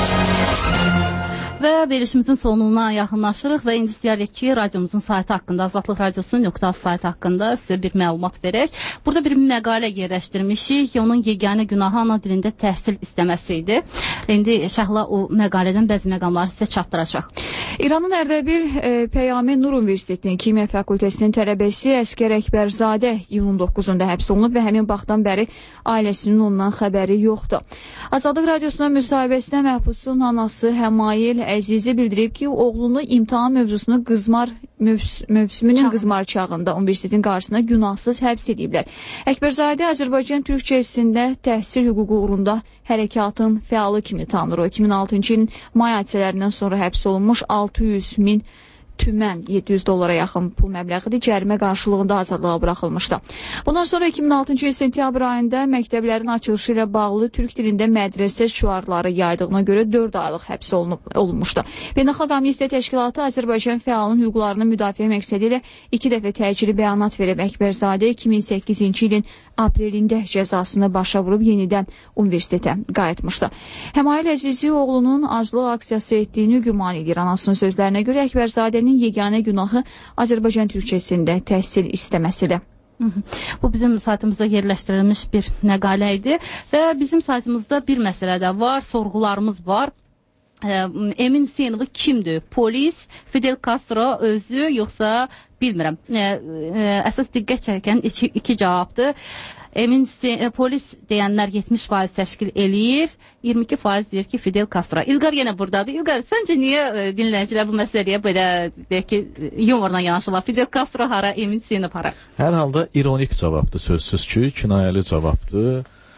Və verilişimizin sonuna yaxınlaşırıq və indi istəyirik ki, radiomuzun saytı haqqında, Azadlıq Radiosu.az saytı haqqında sizə bir məlumat verək. Burada bir məqalə yerləşdirmişik. Onun yeganə günahı ana dilində təhsil istəməsi idi. İndi Şəhla o məqalədən bəzi məqamları sizə çatdıracaq. İranın Ərdəbil Peyami Nur Universitetinin Kimya Fakültəsinin tələbəsi Əskər Əkbərzadə iyunun 9-da həbs olunub və həmin vaxtdan bəri ailəsinin ondan xəbəri yoxdur. Azadlıq Radiosuna müsahibəsinə məhbusun anası Həmayil Əzizi bildirib ki, oğlunu imtahan mövzusunu mövsümünün qızmar çağında universitetin qarşısına günahsız həbs ediblər. Əkbərzadə Azərbaycan Türkçəsində təhsil hüququ uğrunda hərəkatın fəalı kimi tanınır. O 2006-cı ilin may hadisələrindən sonra həbs olunmuş 600 min tümən $700 yaxın pul məbləğidir, cərimə qarşılığında azadlığa buraxılmışdı. Bundan sonra 2006-cı il sentyabr ayında məktəblərin açılışı ilə bağlı türk dilində mədrəsə şüarları yaydığına görə 4 aylıq həbs olunmuşdu. Beynəlxalq Amnistiya Təşkilatı Azərbaycan fəalının hüquqlarını müdafiə məqsədi ilə 2 dəfə təcili bəyanat verib. Əkbərzadə 2008-ci ilin aprelində cəzasını başa vurub yenidən universitetə qayıtmışdı. Həmayil Əzizi oğlunun aclıq aksiyası etdiyini güman edir. Anasının sözlərinə görə Əkbərzadənin yeganə günahı Azərbaycan Türkçəsində təhsil istəməsidir. Bu bizim saytımızda yerləşdirilmiş bir məqalə idi və bizim saytımızda bir məsələ də var, sorğularımız var. Emin Hüseynovu kimdir? Polis, Fidel Castro özü, yoxsa bilmirəm. Əsas diqqət çəkən iki cavabdır. Polis deyənlər 70% təşkil eləyir, 22% deyir ki, Fidel Castro. İlqar yenə buradadır. İlqar, səncə niyə dinləyicilər bu məsələyə belə deyək ki, yumorla yanaşırlar? Fidel Castro hara, Emin Hüseynov hara? Hər halda ironik cavabdır, sözsüz ki, kinayəli cavabdır.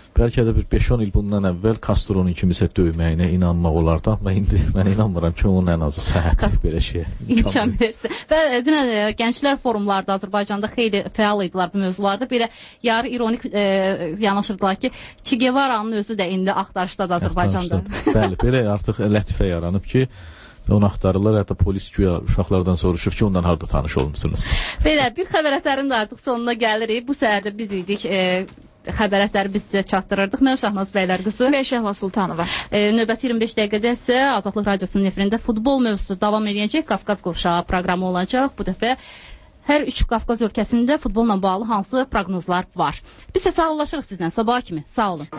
bəlkə də bir 5-10 il bundan əvvəl Castronun kimisə döyməyinə inanmaq olardı, amma indi mən inanmıram ki, onun ən azı səhət bir şeyə imkan versin. Və dünən gənclər forumlarda Azərbaycanda xeyli fəal idilər bu mövzularda. Belə yarı ironik yanaşırdılar ki, Che Guevara'nın özü də indi axtarışdadır Azərbaycanda. Bəli, belə artıq lətifə yaranıb ki, onu axtarırlar, hətta polis güya uşaqlardan soruşur ki, ondan harada tanış olmuşsunuz. Belə, bir xəbərətlərin də artıq sonuna gəlirik. Bu səhərdə biz idik, xəbərətləri biz sizə çatdırırdıq. Mən Şahnaz bəylər qızı. Və Şəhla Sultanova. Növbəti 25 dəqiqədə isə Azadlıq Radiosunun efirində futbol mövzusu davam edəcək. Qafqaz Qovşağı proqramı olacaq. Bu dəfə hər üç Qafqaz ölkəsində futbolla bağlı hansı proqnozlar var. Biz isə sağollaşırıq sizlə. Sabaha kimi. Sağ olun.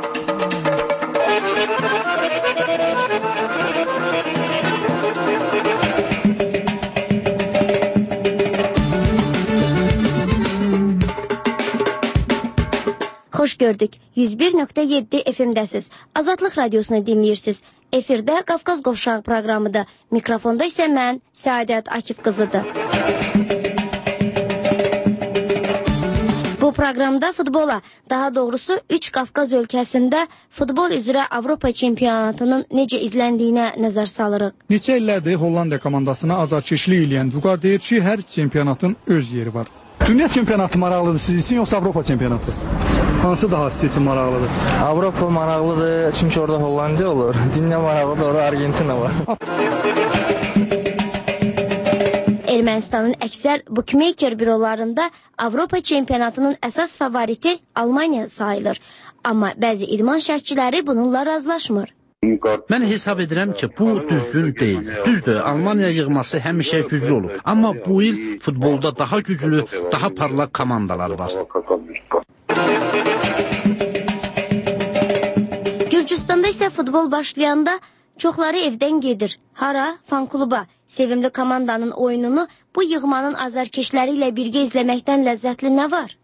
Xoş gördük. 101.7 FM-dəsiz. Azadlıq Radiosunu dinləyirsiniz. Efirdə Qafqaz Qovşağı proqramıdır. Mikrofonda isə mən, Səadət Akif qızıdır. Bu proqramda futbola, daha doğrusu 3 Qafqaz ölkəsində futbol üzrə Avropa çempionatının necə izləndiyinə nəzər salırıq. Neçə illərdir Hollandiya komandasına azarkeşlik eləyən Vüqar deyir ki, hər çempionatın öz yeri var. Dünya çempionatı maraqlıdır siz üçün, yoxsa Avropa çempionatı? Hansı daha sizin üçün maraqlıdır? Avropa maraqlıdır, çünki orada Hollandiya olur. Dünya maraqlıdır, orada Argentina var. Ermənistanın əksər bookmaker bürolarında Avropa çempionatının əsas favoriti Almaniya sayılır. Amma bəzi idman şərhçiləri bununla razılaşmır. Mən hesab edirəm ki, bu düzgün deyil. Düzdür, Almaniya yığması həmişə güclü olub. Amma bu il futbolda daha güclü, daha parlaq komandalar var. Gürcüstanda isə futbol başlayanda çoxları evdən gedir. Hara? Fan kluba. Sevimli komandanın oyununu bu yığmanın azarkeşləri ilə birgə izləməkdən ləzzətli nə var?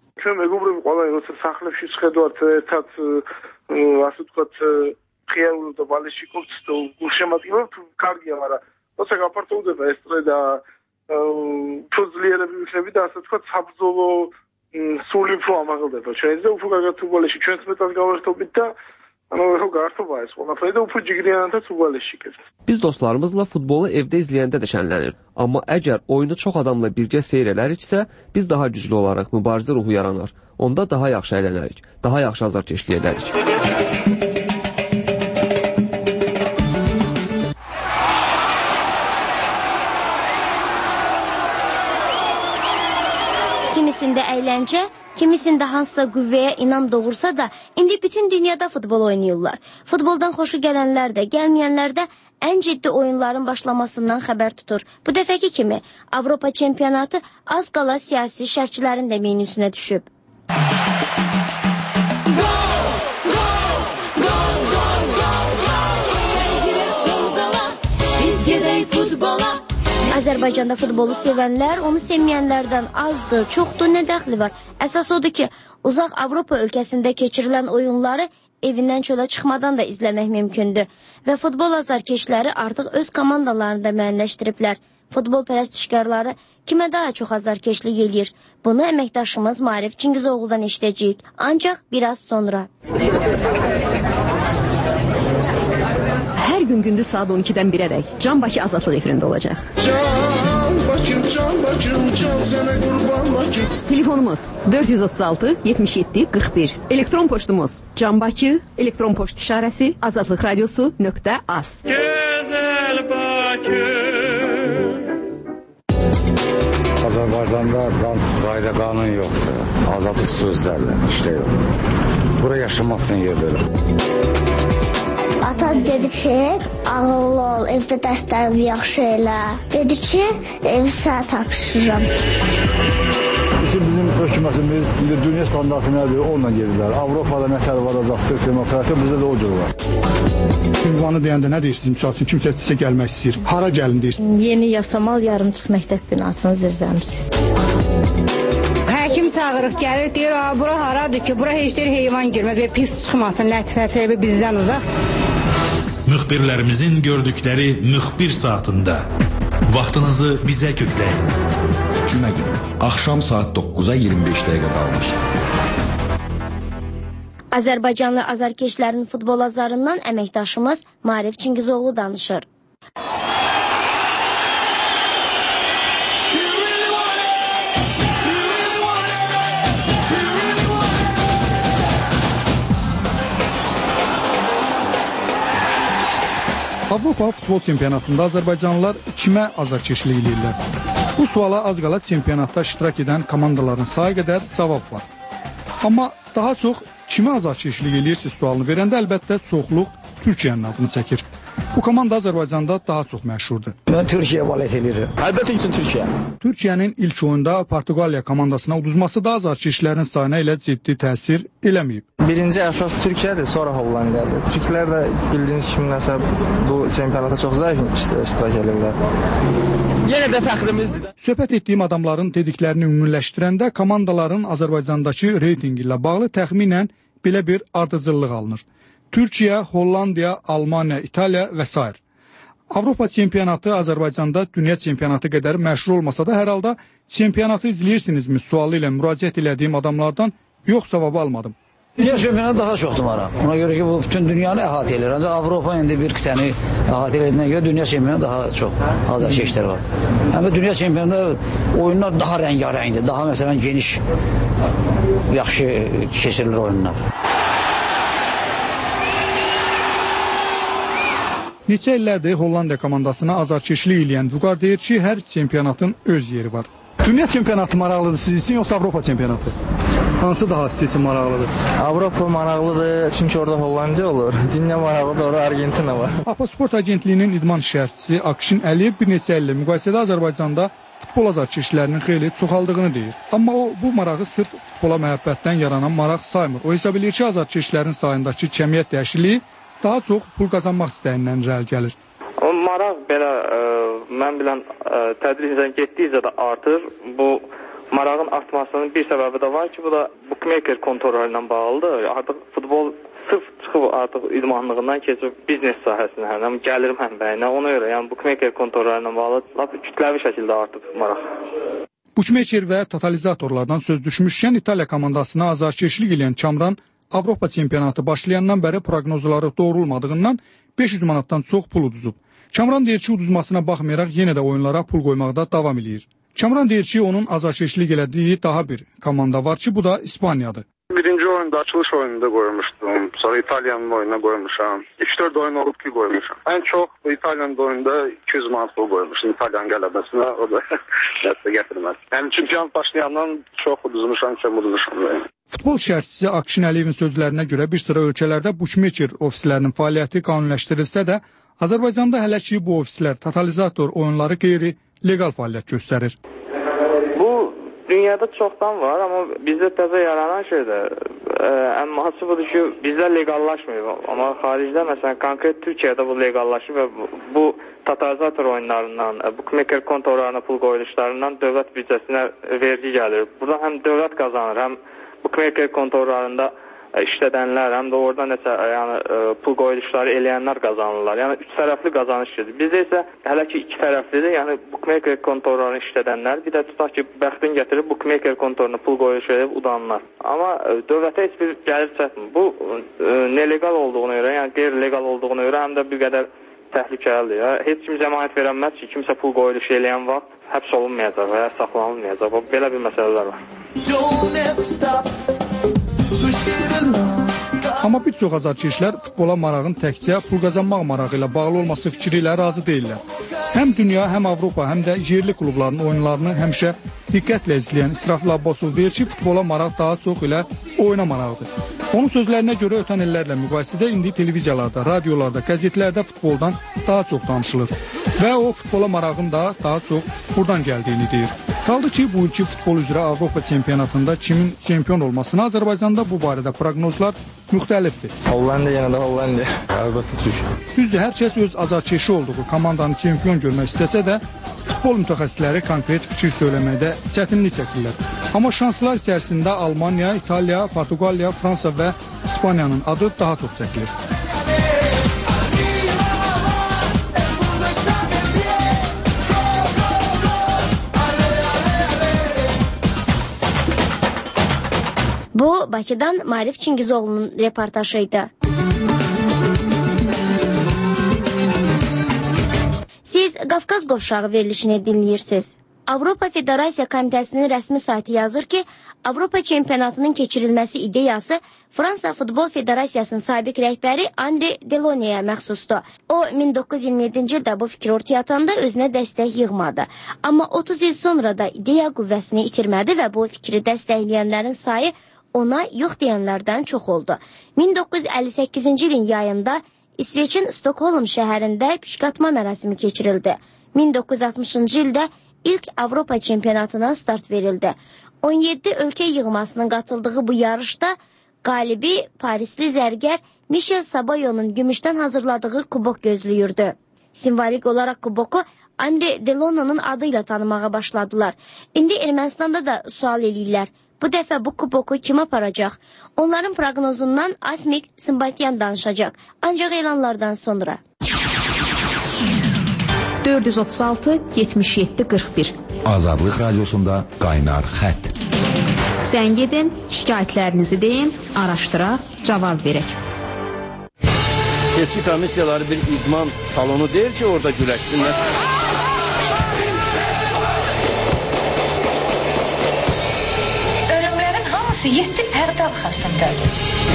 Criadul de vale și cum să ușemătimă cargia mara. O să capartă de vestre da tuzliere bir vida să tot sabzolo suli flama de pe. Çünkü o fuga că tu vale și când smetas gavarto bitta ana o garto vais. Ona fayda o fucigriyanata tu vale și kız. Biz dostlarımızla futbolu evdə izləyəndə də şənlənir. Amma əgər oyunu çox adamla birgə seyr edəriksə, biz daha güclü olaraq mübarizə ruhu yaranar. Onda daha yaxşı əylənərik, daha yaxşı azarkeşlik edərik. Kimisində əyləncə, kimisində hansısa qüvvəyə inam doğursa da, indi bütün dünyada futbol oynayırlar. Futboldan xoşu gələnlər də, gəlməyənlər də ən ciddi oyunların başlamasından xəbər tutur. Bu dəfəki kimi Avropa çempionatı az qala siyasi şərhçilərin də menüsünə düşüb. Azərbaycanda futbolu sevənlər, onu sevməyənlərdən azdır, çoxdur, nə dəxli var. Əsas odur ki, uzaq Avropa ölkəsində keçirilən oyunları evindən çölə çıxmadan da izləmək mümkündür. Və futbol azarkeşləri artıq öz komandalarını da müəyyənləşdiriblər. Futbol pərəstişkarları kimə daha çox azarkeşlik eləyir? Bunu əməkdaşımız Marif Çingizoğlu'dan eşidəcəyik. Ancaq biraz sonra. Hər gün gündüz saat 12-dən 1-ədək Can Bakı Azadlıq efirində olacaq. Can Bakım, can sənə qurban Bakım. Telefonumuz 436 77 41. Elektron poçtumuz canbakı, elektron poçt işarəsi azadlıqradiosu.az. Gözəl Bakı. Azərbaycanda qayda qanun yoxdur. Azadlıq sözlərlə işlə yox. Bura yaşamasın yerdir. Ata dedi ki, ağıllı ol, evdə dərslərimi yaxşı elə. Dedi ki, evi sənə tapşırıram. Bizim hökumətimiz dünya standartı nədir, onunla gedirlər. Avropada nətər var, azadlıq, demokratiya, bizdə də o cür var. Ünvanı deyəndə nə deyirsiniz? Misal üçün, kimsə sizə gəlmək istəyir. Hara gəlin deyirsiniz? Yeni Yasamal yarımçıq məktəb binasının zirzəmisi. Həkim çağırıq, gəlir, deyir, bura haradır ki, bura heç deyir heyvan girməz və pis çıxmasın, lətifəsi evi bizdən uzaq. Müxbirlərimizin gördükləri müxbir saatında vaxtınızı bizə kökləyin. Cümə günü, axşam saat 9-a 25 dəqiqə qalmış. Azərbaycanlı azarkeşlərin futbol azarından əməkdaşımız Marif Çingizoğlu danışır. Avropa futbol çempionatında Azərbaycanlılar kimə azarkeşlik edirlər? Bu suala az qala çempionatda iştirak edən komandaların sayı qədər cavab var. Amma daha çox kimə azarkeşlik edirsiniz sualını verəndə əlbəttə çoxluq Türkiyənin adını çəkir. Bu komanda Azərbaycanda daha çox məşhurdur. Mən Türkiyə valət edirəm. Əlbəttə üçün Türkiyə. Türkiyənin ilk oyunda Portuqaliya komandasına uduzması da azarkeşlərin sayına elə ciddi təsir eləməyib. Birinci əsas Türkiyədir, sonra Hollandiyadır. Türklər də bildiyiniz kimi nəsə bu çempionata çox zəif iştirak edirlər. Yenə də fəxrimizdir. Söhbət etdiyim adamların dediklərini ümumiləşdirəndə komandaların Azərbaycandakı reytingi ilə bağlı təxminən belə bir ardıcıllıq alınır. Türkiyə, Hollandiya, Almaniya, İtaliya və s. Avropa çempionatı Azərbaycanda dünya çempionatı qədər məşhur olmasa da hər halda çempionatı izləyirsinizmi sualı ilə müraciət elədiyim adamlardan yox cavabı almadım. Dünya çempionatı daha çoxdur maraq. Ona görə ki, bu bütün dünyanı əhatə edir. Ancaq Avropa indi bir qitəni əhatə edildiyindən görə dünya çempionatı daha çox azarkeşlər var. Həm də dünya çempionatında oyunlar daha rəngarəngdir. Daha məsələn geniş, yaxşı keçirilir oyunlar. Neçə illərdir Hollandiya komandasına azarkeşlik eləyən Vüqar deyir ki, hər çempionatın öz yeri var. Dünya çempionatı maraqlıdır siz üçün yoxsa Avropa çempionatı? Hansı daha sizin için maraqlıdır? Avropa maraqlıdır çünki orada Hollandiya olur. Dünya maraqlıdır, orada Argentina var. APA Sport Agentliyinin idman şərhçisi Akşin Əliyev bir neçə illə müqayisədə Azərbaycanda futbol azarkeşlərinin xeyli çoxaldığını deyir. Amma o bu marağı sırf futbola məhəbbətdən yaranan maraq saymır. O hesab edir ki, azarkeşlərin sayındakı kəmiyyət dəyişikliyi daha çox pul qazanmaq istəyindən irəli gəlir. Maraq belə mən bilən tədricən getdikcə də artır. Bu marağın artmasının bir səbəbi də var ki, bu da bookmaker kontorları ilə bağlıdır. Artıq futbol sırf çıxıb artıq idmanlığından keçib biznes sahəsinə, həm gəlir mənbəyinə. Ona görə yəni bookmaker kontorları ilə bağlı kütləvi şəkildə artıb maraq. Bookmaker və totalizatorlardan söz düşmüşkən İtaliya komandasına azarkeşlik edən Kamran Avropa çempionatı başlayandan bəri proqnozları doğrulmadığından 500 manatdan çox pul uduzub. Kamran deyir ki, uduzmasına baxmayaraq yenə də oyunlara pul qoymaqda davam edir. Kamran deyir ki, onun azarkeşlik elədiyi daha bir komanda var ki, bu da İspaniyadır. Birinci oyunda açılış oyununda qoymuşdum. Sonra İtalyanın oyununa qoymuşam. 3-4 oyun olub ki qoymuşam. Ən çox İtalyanın oyunda 200 manat pul qoymuşum İtalyan qələbəsinə. O da nəsə gətirməz. Yəni çempionat başlayandan çox uduzmuşam, çox uduzmuşam. Futbol şərhçisi Akşin Əliyevin sözlərinə görə bir sıra ölkələrdə bookmaker ofislərinin fəaliyyəti qanuniləşdirilsə də, Azərbaycanda hələ ki bu ofislər totalizator oyunları qeyri-legal fəaliyyət göstərir. Bu dünyada çoxdan var, amma bizdə təzə yaranan şeydir. Ən mahası budur ki, bizdə legallaşmıyor. Amma xaricdə, məsələn, konkret Türkiyədə bu legallaşır və bu totalizator oyunlarından, bookmaker kontorlarına pul qoyuluşlarından dövlət büdcəsinə vergi gəlir. Burada həm dövlət qazanır, həm bookmaker kontorlarında işlədənlər, həm də orada nəsə pul qoyuluşları eləyənlər qazanırlar. Yəni üç tərəfli qazanış gedir. Bizdə isə hələ ki iki tərəflidir. Yəni bookmaker kontorlarını işlədənlər, bir də tutaq ki, bəxtin gətirib bookmaker kontoruna pul qoyuluş edib udanırlar. Amma dövlətə heç bir gəlir çatmır. Bu nelegal olduğuna görə, yəni qeyri-legal olduğuna görə həm də bir qədər təhlükəlidir. Heç kim zəmanət verənməz ki, kimsə pul qoyuluş eləyən vaxt həbs olunmayacaq və ya saxlanılmayacaq. Belə bir məsələlər var. Amma bir çox azarkeşlər futbola marağın təkcə pul qazanmaq marağı ilə bağlı olması fikri ilə razı deyirlər. Həm dünya, həm Avropa, həm də yerli klubların oyunlarını həmişə diqqətlə izləyən İsrafil Abbasov deyir ki, futbola maraq daha çox ilə oyuna maraqdır. Onun sözlərinə görə ötən illərlə müqayisədə indi televiziyalarda, radiolarda, qəzetlərdə futboldan daha çox danışılır. Və o futbola marağın da daha çox buradan gəldiyini deyir. Qaldı ki, bu ilki futbol üzrə Avropa çempionatında kimin çempion olmasına Azərbaycanda bu barədə proqnozlar müxtəlifdir. Hollandiya yenə də Hollandiya. Əlbəttə Türkiyə. Düzdür, hər kəs öz azarkeşi olduğu komandanı çempion görmək istəsə də, futbol mütəxəssisləri konkret fikir söyləməkdə çətinlik çəkirlər. Amma şanslar içərisində Almaniya, İtaliya, Portuqaliya, Fransa və İspaniyanın adı daha çox çəkilir. Bu Bakıdan Marif Çingizoğlu'nun reportajıydı. Siz Qafqaz qovşağı verilişini dinləyirsiniz. Avropa Federasiya Komitəsinin rəsmi saytı yazır ki, Avropa çempionatının keçirilməsi ideyası Fransa Futbol Federasiyasının sabiq rəhbəri André Deloney'e məxsusdur. O, 1927-ci ildə bu fikri ortaya atanda özünə dəstək yığmadı. Amma 30 il sonra da ideya qüvvəsini itirmədi və bu fikri dəstəkləyənlərin sayı ona yox deyənlərdən çox oldu. 1958-ci ilin yayında İsveçin Stockholm şəhərində püşkatma mərasimi keçirildi. 1960-cı ildə İlk Avropa çempionatına start verildi. 17 ölkə yığmasının qatıldığı bu yarışda qalibi Parisli zərgər Michel Sabayonun gümüşdən hazırladığı kubok gözləyirdi. Simvolik olaraq kuboku André Delona'nın adıyla tanımağa başladılar. İndi Ermənistanda da sual eləyirlər. Bu dəfə bu kuboku kim aparacaq? Onların proqnozundan Asmik Simbatyan danışacaq. Ancaq elanlardan sonra. 436-77-41 Azadlıq Radiosunda qaynar xətt. Zəng edin, şikayətlərinizi deyin, araşdıraq, cavab verək. Seçki komissiyaları bir idman salonu deyil ki, orada güləşsinlər. Ölümlərin hamısı 7 pərdə arxasındadır.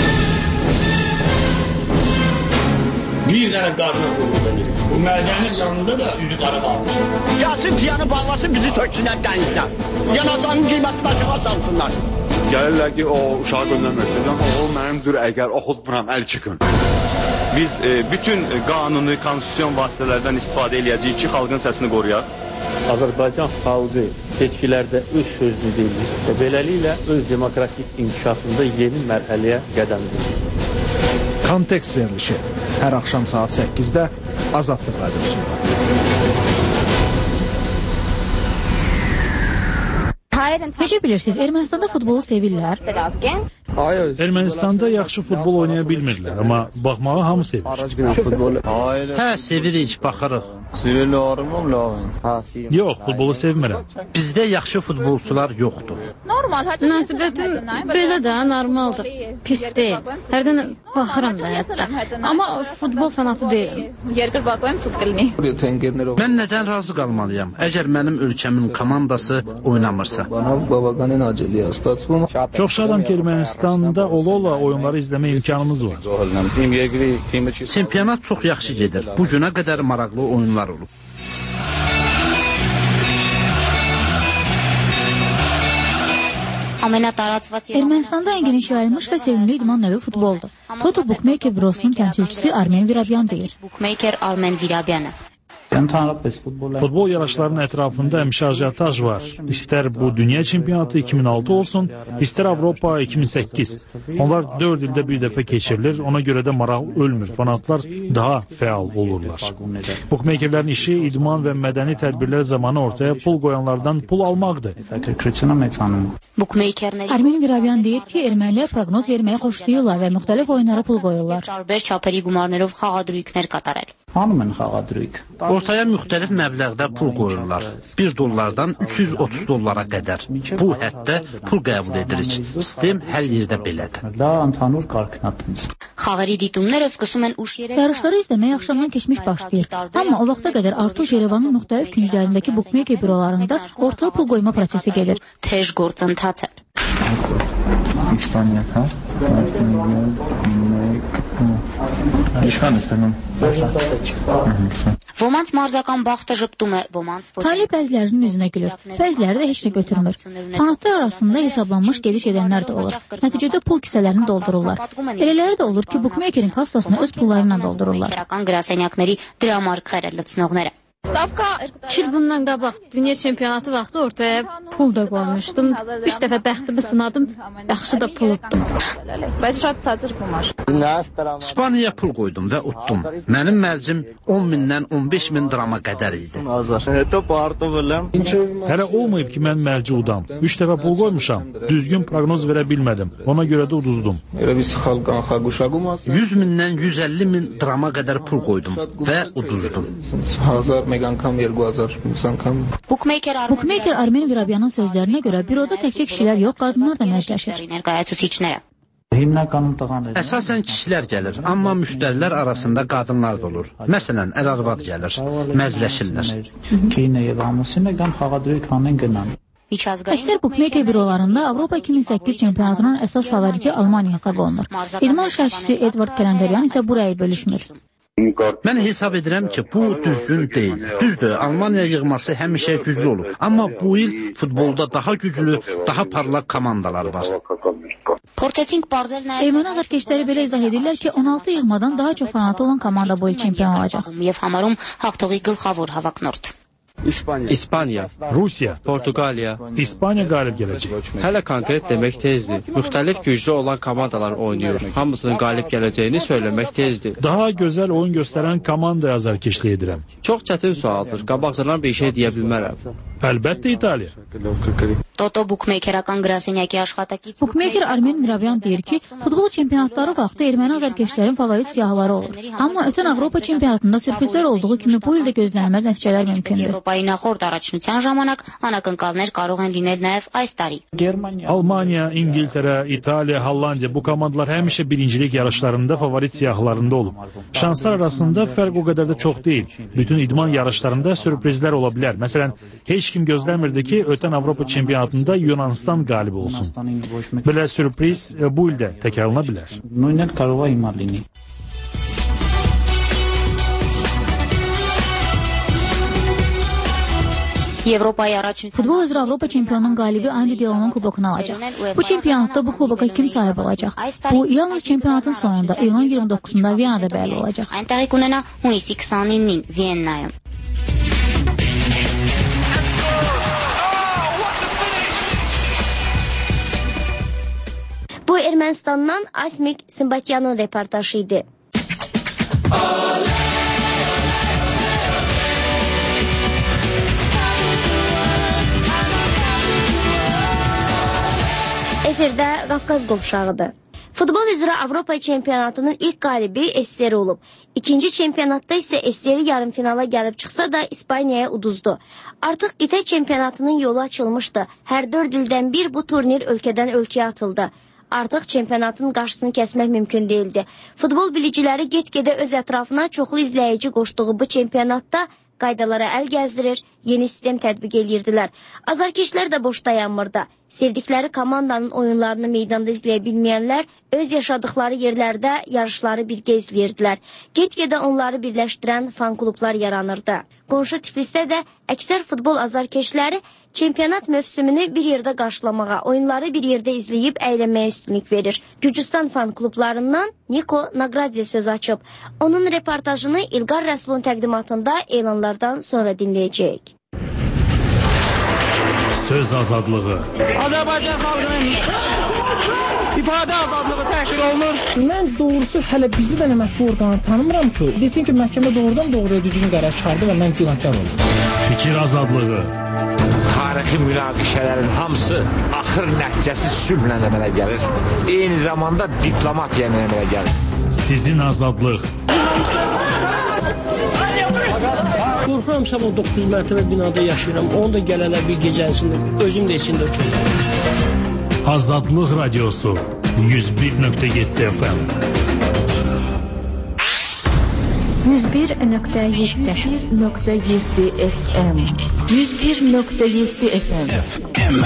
Bir dənə qarına qurulur. Bu mədənin yanında da üzü qara qalmış. Gəlsin piyanı bağlasın, bizi töksünlər dənizdən. Yanacağının qiyməti başına salsınlar. Gəlirlər ki, o uşağı göndərməsin. O mənimdir, əgər oxutmuram, əl çıxın. Biz bütün qanuni, konstitusyon vasitələrdən istifadə edəcəyik ki, xalqın səsini qoruyaq. Azərbaycan xalqı seçkilərdə öz sözünü deyir və beləliklə öz demokratik inkişafında yeni mərhələyə qədəm verir. Kontekst verilişi hər axşam saat 8-də Azadlıq Radiosunda. Necə bilirsiniz, Ermənistanda futbolu sevirlər? Ermənistanda yaxşı futbol oynaya bilmirlər, amma baxmağı hamı sevir. Hə, sevirik, baxırıq. Yox, futbolu sevmirəm. Bizdə yaxşı futbolçular yoxdur. Münasibətim belə də normaldır. Pis deyil. Hərdən baxıram da hətta. Amma futbol fanatı deyiləm. Mən nədən razı qalmalıyam? Əgər mənim ölkəmin komandası oynamırsa. Çox şadam ki, Ermənistanda ola-ola oyunları izləmə imkanımız var. Çempionat çox yaxşı gedir. Bu günə qədər maraqlı oyunlar olub. Ermənistanda ən geniş yayılmış və sevimli idman növü futboldur. Toto Bookmaker bürosunun təmsilçisi Armen Virabyan deyir. Futbol yarışlarının ətrafında həmişə ajitaj var. İstər bu dünya çempionatı 2006 olsun, istər Avropa 2008. Onlar 4 ildə bir dəfə keçirilir, ona görə də maraq ölmür. Fanatlar daha fəal olurlar. Bookmakerlərin işi idman və mədəni tədbirlər zamanı ortaya pul qoyanlardan pul almaqdır. Armen Virabyan deyir ki, ermənilər proqnoz verməyə xoşlayırlar və müxtəlif oyunlara pul qoyurlar. Ortaya müxtəlif məbləğdə pul qoyurlar. 1 dollardan 330 dollara qədər. Bu həddə pul qəbul edirik. Sistem hər yerdə belədir. Yarışları izləmək axşamdan keçmiş başlayır. Amma o vaxta qədər artıq Yerevanın müxtəlif künclərindəki bookmaker bürolarında ortaya pul qoyma prosesi gedir. Talib bəzilərinin üzünə gülür, bəziləri də heç nə götürmür. Fanatlar arasında hesablanmış gediş edənlər də olur. Nəticədə pul kisələrini doldururlar. Elələri də olur ki, bookmakerin kassasını öz pullarıyla doldururlar. 2 il bundan qabaq dünya çempionatı vaxtı ortaya pul da qoymuşdum. 3 dəfə bəxtimi sınadım, yaxşı da pul utdum. İspaniyaya pul qoydum və utdum. Mənim mərcim 10 mindən 15 min drama qədər idi. Hələ olmayıb ki, mən mərci udam. 3 dəfə pul qoymuşam, düzgün proqnoz verə bilmədim. Ona görə də uduzdum. 100 mindən 150 min drama qədər pul qoydum və uduzdum. Bukmeyker Armen Virabyanın sözlərinə görə büroda təkcə kişilər yox, qadınlar da mərcələşir. Əsasən kişilər gəlir, amma müştərilər arasında qadınlar da olur. Məsələn, ər-arvad gəlir, məzləşirlər. Əksər bukmeyker bürolarında Avropa 2008 çempionatının əsas favoriti Almaniya hesab olunur. İdman şərhçisi Edward Kalendaryan isə bu rəyi bölüşmür. Mən hesab edirəm ki, bu düzgün deyil. Düzdür, Almaniya yığması həmişə güclü olub. Amma bu il futbolda daha güclü, daha parlaq komandalar var. Erməni azarkeşləri belə izah edirlər ki, 16 yığmadan daha çox fanatı olan komanda bu il çempion olacaq. İspaniya, Rusiya, Portuqaliya, İspaniya qalib gələcək. Hələ konkret demək tezdir. Müxtəlif güclü olan komandalar oynayır. Hamısının qalib gələcəyini söyləmək tezdir. Daha gözəl oyun göstərən komandaya azarkeşlik edirəm. Çox çətin sualdır. Qabaqcadan bir şey deyə bilmərəm. Əlbəttə İtaliya. Bukmeyker Armen Mirabyan deyir ki, futbol çempionatları vaxtı erməni azarkeşlərin favorit siyahıları olur. Amma ötən Avropa çempionatında sürprizlər olduğu kimi bu ildə gözlənilməz nəticələr mümkündür. Almaniya, İngiltərə, İtaliya, Hollandiya bu komandalar həmişə birincilik yarışlarında favorit siyahılarında olub. Şanslar arasında fərq o qədər də çox deyil. Bütün idman yarışlarında sürprizlər ola bilər. Məsələn, heç kim gözləmirdi ki, ötən Avropa çempionatında Yunanistan qalib olsun. Belə sürpriz bu ildə təkrarlana bilər. Futbol üzrə Avropa çempionunun qalibi Andi Delon'un kubokunu alacaq. Bu çempionatda bu kuboka kim sahib olacaq? Bu yalnız çempionatın sonunda iyunun 29-da Viyanada bəli olacaq. Bu Ermənistandan Asmik Simbatyanın reportajı idi. Efirdə Qafqaz qovşağıdır. Futbol üzrə Avropa çempionatının ilk qalibi SSR olub. İkinci çempionatda isə SSR yarımfinala gəlib çıxsa da İspaniyaya uduzdu. Artıq qitə çempionatının yolu açılmışdı. Hər 4 ildən bir bu turnir ölkədən ölkəyə atıldı. Artıq çempionatın qarşısını kəsmək mümkün değildi. Futbol biliciləri get-gedə öz ətrafına çoxlu izləyici qoşduğu bu çempionatda qaydalara əl gəzdirir, yeni sistem tətbiq edirdilər. Azarkeşlər də boş dayanmırdı. Sevdikləri komandanın oyunlarını meydanda izləyə bilməyənlər öz yaşadıkları yerlərdə yarışları birgə izləyirdilər. Get-gedə onları birləşdirən fan klublar yaranırdı. Qonşu Tiflisdə də əksər futbol azarkeşləri çempionat mövsümünü bir yerdə qarşılamağa, oyunları bir yerdə izləyib əylənməyə üstünlük verir. Gürcüstan fan klublarından Niko Nagradze söz açıb. Onun reportajını İlqar Rəsulun təqdimatında elanlardan sonra dinləyəcəyik. Söz azadlığı. Azərbaycan xalqının ifadə azadlığı təhqir olunur. Mən doğrusu hələ bizi də mətbu orqanı tanımıram ki, desin ki, məhkəmə doğrudan doğruya düzgün qərar çıxardı və mən günahkar oldum. Fikir azadlığı. Tarixi münaqişələrin hamısı axır nəticəsi sülhlə əmələ gəlir. Eyni zamanda diplomatiya əmələ gəlir. Sizin azadlıq. Qorxuram sabah 9 mərtəbə binada yaşayıram. Onu da gələnə bir gecəsində, özüm də içində uçurum. Azadlıq radiosu 101.7 FM. 101.7 FM 101.7 FM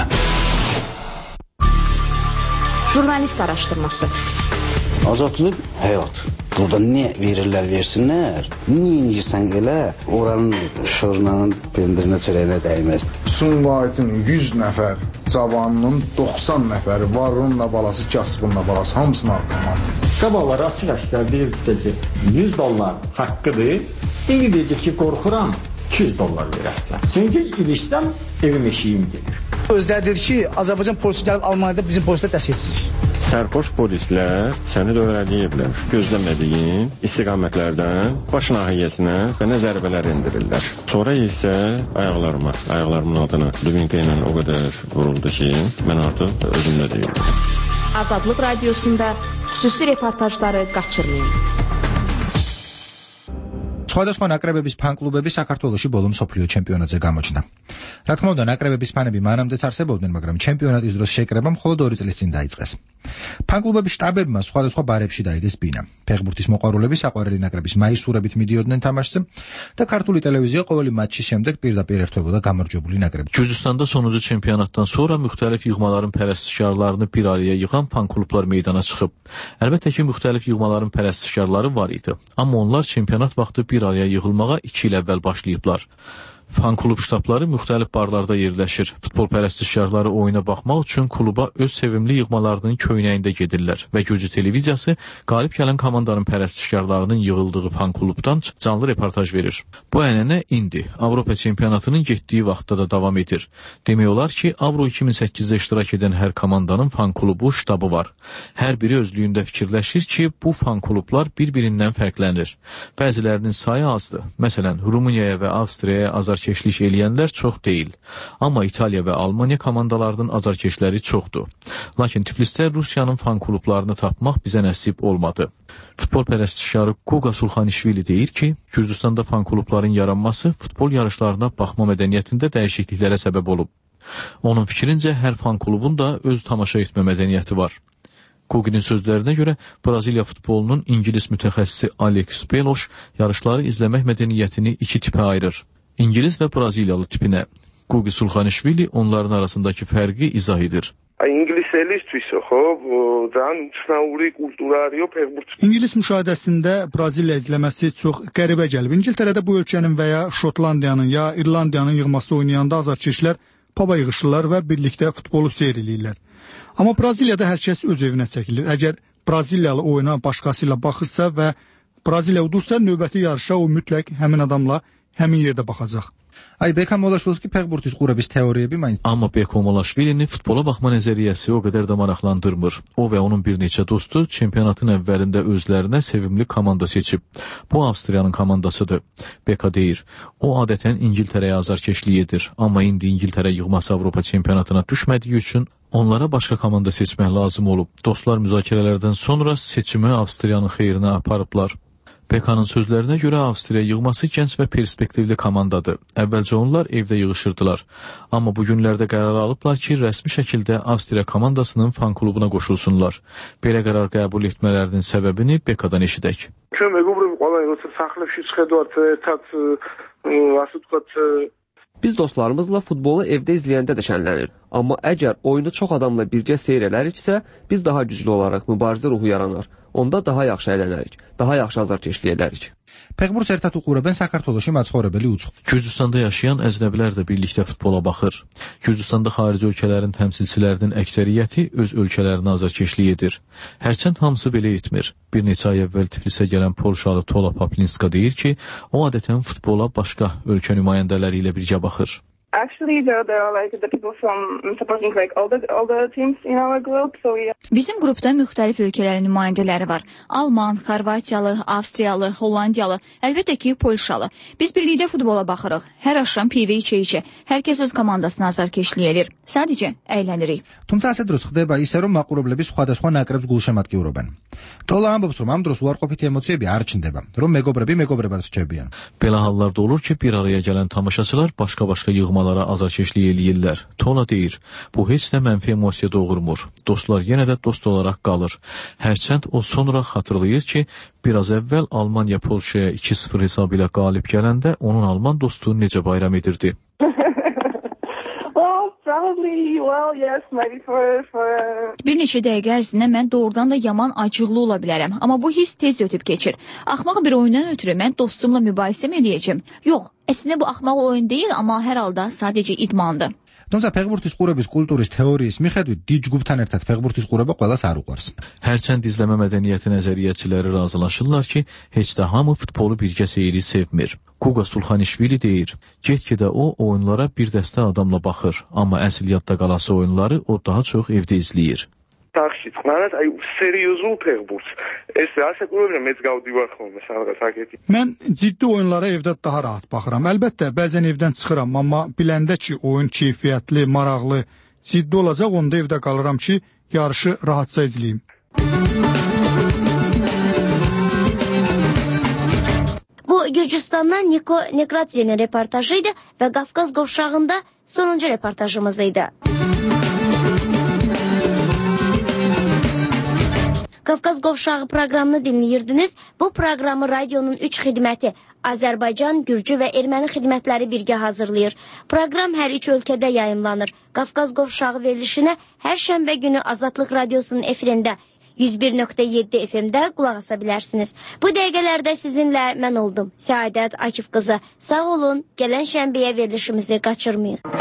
Jurnalist araşdırması. Azadlıq həyat. Burada nə verirlər, versinlər. Niyə incirsən elə, oranın şırnanın pendirinə çörəyinə dəyməz. Sumqayıtın 100 nəfər cavanının 90 nəfəri varınla balası, kasbınla balası hamısını arqamandır. Qabaqları açıq-aşkar deyirdisə ki, 100 dollar haqqıdır. İndi deyəcək ki, qorxuram 200 dollar verəsən. Çünki ilişsəm evim eşiyim gedir. Özləri dedi ki, Azərbaycan polisi gəlib Almaniyada bizim polisdə dəstəksizlik. Sərxoş polislər səni dövrələyiblər. Gözləmədiyin istiqamətlərdən baş nahiyəsinə sənə zərbələr endirirlər. Sonra isə ayaqlarımın adına Lübinka ilə o qədər vuruldu ki, mən artıq özümdə deyildim. Azadlıq radiosunda xüsusi reportajları qaçırmayın. სხვადასხვა ნაკრებების ფან-კლუბები საქართველოში ბოლო მსოფლიო ჩემპიონატზე გამოჩნდა. რა თქმა უნდა, ნაკრებების ფანები მანამდეც არსებობდნენ, მაგრამ ჩემპიონატის დროს შეკრება მხოლოდ 2 წლის წინ დაიწყეს. ფან-კლუბების შტაბებმა სხვადასხვა ბარებში დაიდეს ბინა. ფეხბურთის მოყვარულები საყვარელი ნაკრების მაისურებით მიდიოდნენ თამაშზე და ქართული ტელევიზია ყოველი матчის შემდეგ პირდაპირ ერთვებოდა გამარჯვებული ნაკრებს. Gürcüstanda sonuncu çempionatdan sonra müxtəlif yığmaların pərəstişkarlarını bir araya yığan fan-klublar meydana çıxıb. Əlbəttə ki, müxtəlif yığmaların pərəstişkarları var idi. Amma onlar çempionat vaxtı bir araya yığılmağa 2 il əvvəl başlayıblar. Fan-klub ştabları müxtəlif barlarda yerləşir. Futbol pərəstişkarları oyuna baxmaq üçün kluba öz sevimli yığmalarının köynəyində gedirlər və Gürcü televiziyası qalib gələn komandanın pərəstişkarlarının yığıldığı fan-klubdan canlı reportaj verir. Bu ənənə indi Avropa çempionatının getdiyi vaxtda da davam edir. Demək olar ki, Avro 2008-də iştirak edən hər komandanın fan-klubu ştabı var. Hər biri özlüyündə fikirləşir ki, bu fan-klublar bir-birindən fərqlənir. Bəzilərinin sayı azdır. Məsələn, Rumuniyaya və Avstriyaya azarkeşlik eləyənlər çox deyil. Amma İtaliya və Almaniya komandalarının azarkeşləri çoxdur. Lakin Tiflisdə Rusiyanın fan-klublarını tapmaq bizə nəsib olmadı. Futbol pərəstişkarı Guga Sulxanişvili deyir ki, Gürcüstanda fan-klubların yaranması futbol yarışlarına baxma mədəniyyətində dəyişikliklərə səbəb olub. Onun fikrincə, hər fan-klubun da öz tamaşa etmə mədəniyyəti var. Guginin sözlərinə görə Braziliya futbolunun İngilis mütəxəssisi Alex Beloş yarışları izləmək mədəniyyətini 2 tipə ayırır. İngilis və Braziliyalı tipinə. Gugi Sulxanişvili onların arasındakı fərqi izah edir. İngilis müşahidəsində Braziliya izləməsi çox qəribə gəlib. İngiltərədə bu ölkənin və ya Şotlandiyanın ya İrlandiyanın yığması oynayanda azarkeşlər paba yığışırlar və birlikdə futbolu seyr eləyirlər. Amma Braziliyada hər kəs öz evinə çəkilir. Əgər Braziliyalı oyuna başqası ilə baxırsa və Braziliya udursa, növbəti yarışa o mütləq həmin adamla həmin yerdə baxacaq. Ay Bekam Molaşvili pəxburtis qurabis teoriyaya bir Amma Bekam Molaşvilini futbola baxma nəzəriyyəsi o qədər də maraqlandırmır. O və onun bir neçə dostu çempionatın əvvəlində özlərinə sevimli komanda seçib. Bu Avstriyanın komandasıdır. Beka deyir. O adətən İngiltərəyə azarkeşlik edir. Amma indi İngiltərə yığması Avropa çempionatına düşmədiyi üçün onlara başqa komanda seçmək lazım olub. Dostlar müzakirələrdən sonra seçimi Avstriyanın xeyrinə aparıblar. Beka'nın sözlərinə görə Avstriya yığması gənc və perspektivli komandadır. Əvvəlcə onlar evdə yığışırdılar. Amma bu günlərdə qərar alıblar ki, rəsmi şəkildə Avstriya komandasının fan-klubuna qoşulsunlar. Belə qərar qəbul etmələrinin səbəbini Beka'dan eşidək. Biz dostlarımızla futbolu evdə izləyəndə də şənlənir. Amma əgər oyunu çox adamla birgə seyr eləriksə, biz daha güclü olaraq mübarizə ruhu yaranar. Onda daha yaxşı əylənərik, daha yaxşı azarkeşlik edərik. Pəxbur sərtət uqurəbən Sakartoloşi mətsxorəbəli uçuq. Gürcüstanda yaşayan əcnəbilər də birlikdə futbola baxır. Gürcüstanda xarici ölkələrin təmsilçilərinin əksəriyyəti öz ölkələrinə azarkeşlik edir. Hərçənd hamısı belə etmir. Bir neçə ay əvvəl Tiflisə gələn Polşalı Tola Paplinska deyir ki, o adətən futbola başqa ölkə nümayəndələri ilə birgə baxır. Bizim qrupda müxtəlif ölkələrin nümayəndələri var. Alman, Xorvatiyalı, Avstriyalı, Hollandiyalı, əlbəttə ki, Polşalı. Biz birlikdə futbola baxırıq. Hər axşam pivə içə-içə. Hər kəs öz komandasına azarkeşlik edir. Sadəcə əylənirik. თუმცა ასე დროს ხდება ისე, რომ მაყურებლები სხვადასხვა ნაკრებს გულშემატკივრობენ. თოლა ამბობს, რომ ამ დროს უარყოფითი ემოციები არ ჩნდება, რომ მეგობრები მეგობრებად რჩებიან. Belə hallarda olur ki, bir araya gələn tamaşaçılar başqa-başqa yığmalara azarkeşlik eləyirlər. Tola deyir, bu heç də mənfi emosiya doğurmur. Dostlar yenə də dost olaraq qalır. Hərçənd o sonra xatırlayır ki, biraz əvvəl Almaniya Polşaya 2-0 hesabı ilə qalib gələndə onun Alman dostu necə bayram edirdi? Bir neçə dəqiqə ərzində mən doğrudan da yaman acıqlı ola bilərəm. Amma bu his tez ötüb keçir. Axmaq bir oyundan ötürü mən dostumla mübahisə edəcəm. Yox, əslində bu axmaq oyun deyil, amma hər halda sadəcə idmandır. თუმცა ფეხბურთის ყურების კულტურის თეორიის მიხედვით დიდ ჯგუფთან ერთად ფეხბურთის ყურება ყველას არ უყვარს. Hərçənd izləmə mədəniyyəti nəzəriyyətçiləri razılaşırlar ki, heç də hamı futbolu birgə seyri sevmir. Guga Sulxanişvili deyir, get-gedə o oyunlara bir dəstə adamla baxır, amma əsl yadda qalası oyunları o daha çox evdə izləyir. სახში წყნარად, აი სერიოზულ ფეხბურთს. ეს ასე ყურებენ მეც გავდივარ ხოლმე სადღაც აქეთი. Mən ciddi oyunlara evdə daha rahat baxıram. Əlbəttə, bəzən evdən çıxıram, amma biləndə ki, oyun keyfiyyətli, maraqlı, ciddi olacaq, onda evdə qalıram ki, yarışı rahatca izləyim. Bu Bu Gürcüstandan Niko Nekratsiye'nin reportajıydı ve Qafqaz qovşağında sonuncu reportajımızıydı. Qafqaz qovşağı proqramını dinləyirdiniz. Bu proqramı radionun 3 xidməti Azərbaycan, Gürcü və Erməni xidmətləri birgə hazırlayır. Proqram hər 3 ölkədə yayımlanır. Qafqaz qovşağı verilişinə hər şənbə günü Azadlıq Radiosunun efirində 101.7 FM-də qulaq asa bilərsiniz. Bu dəqiqələrdə sizinlə mən oldum. Səadət Akif qızı. Sağ olun, gələn şənbəyə verilişimizi qaçırmayın.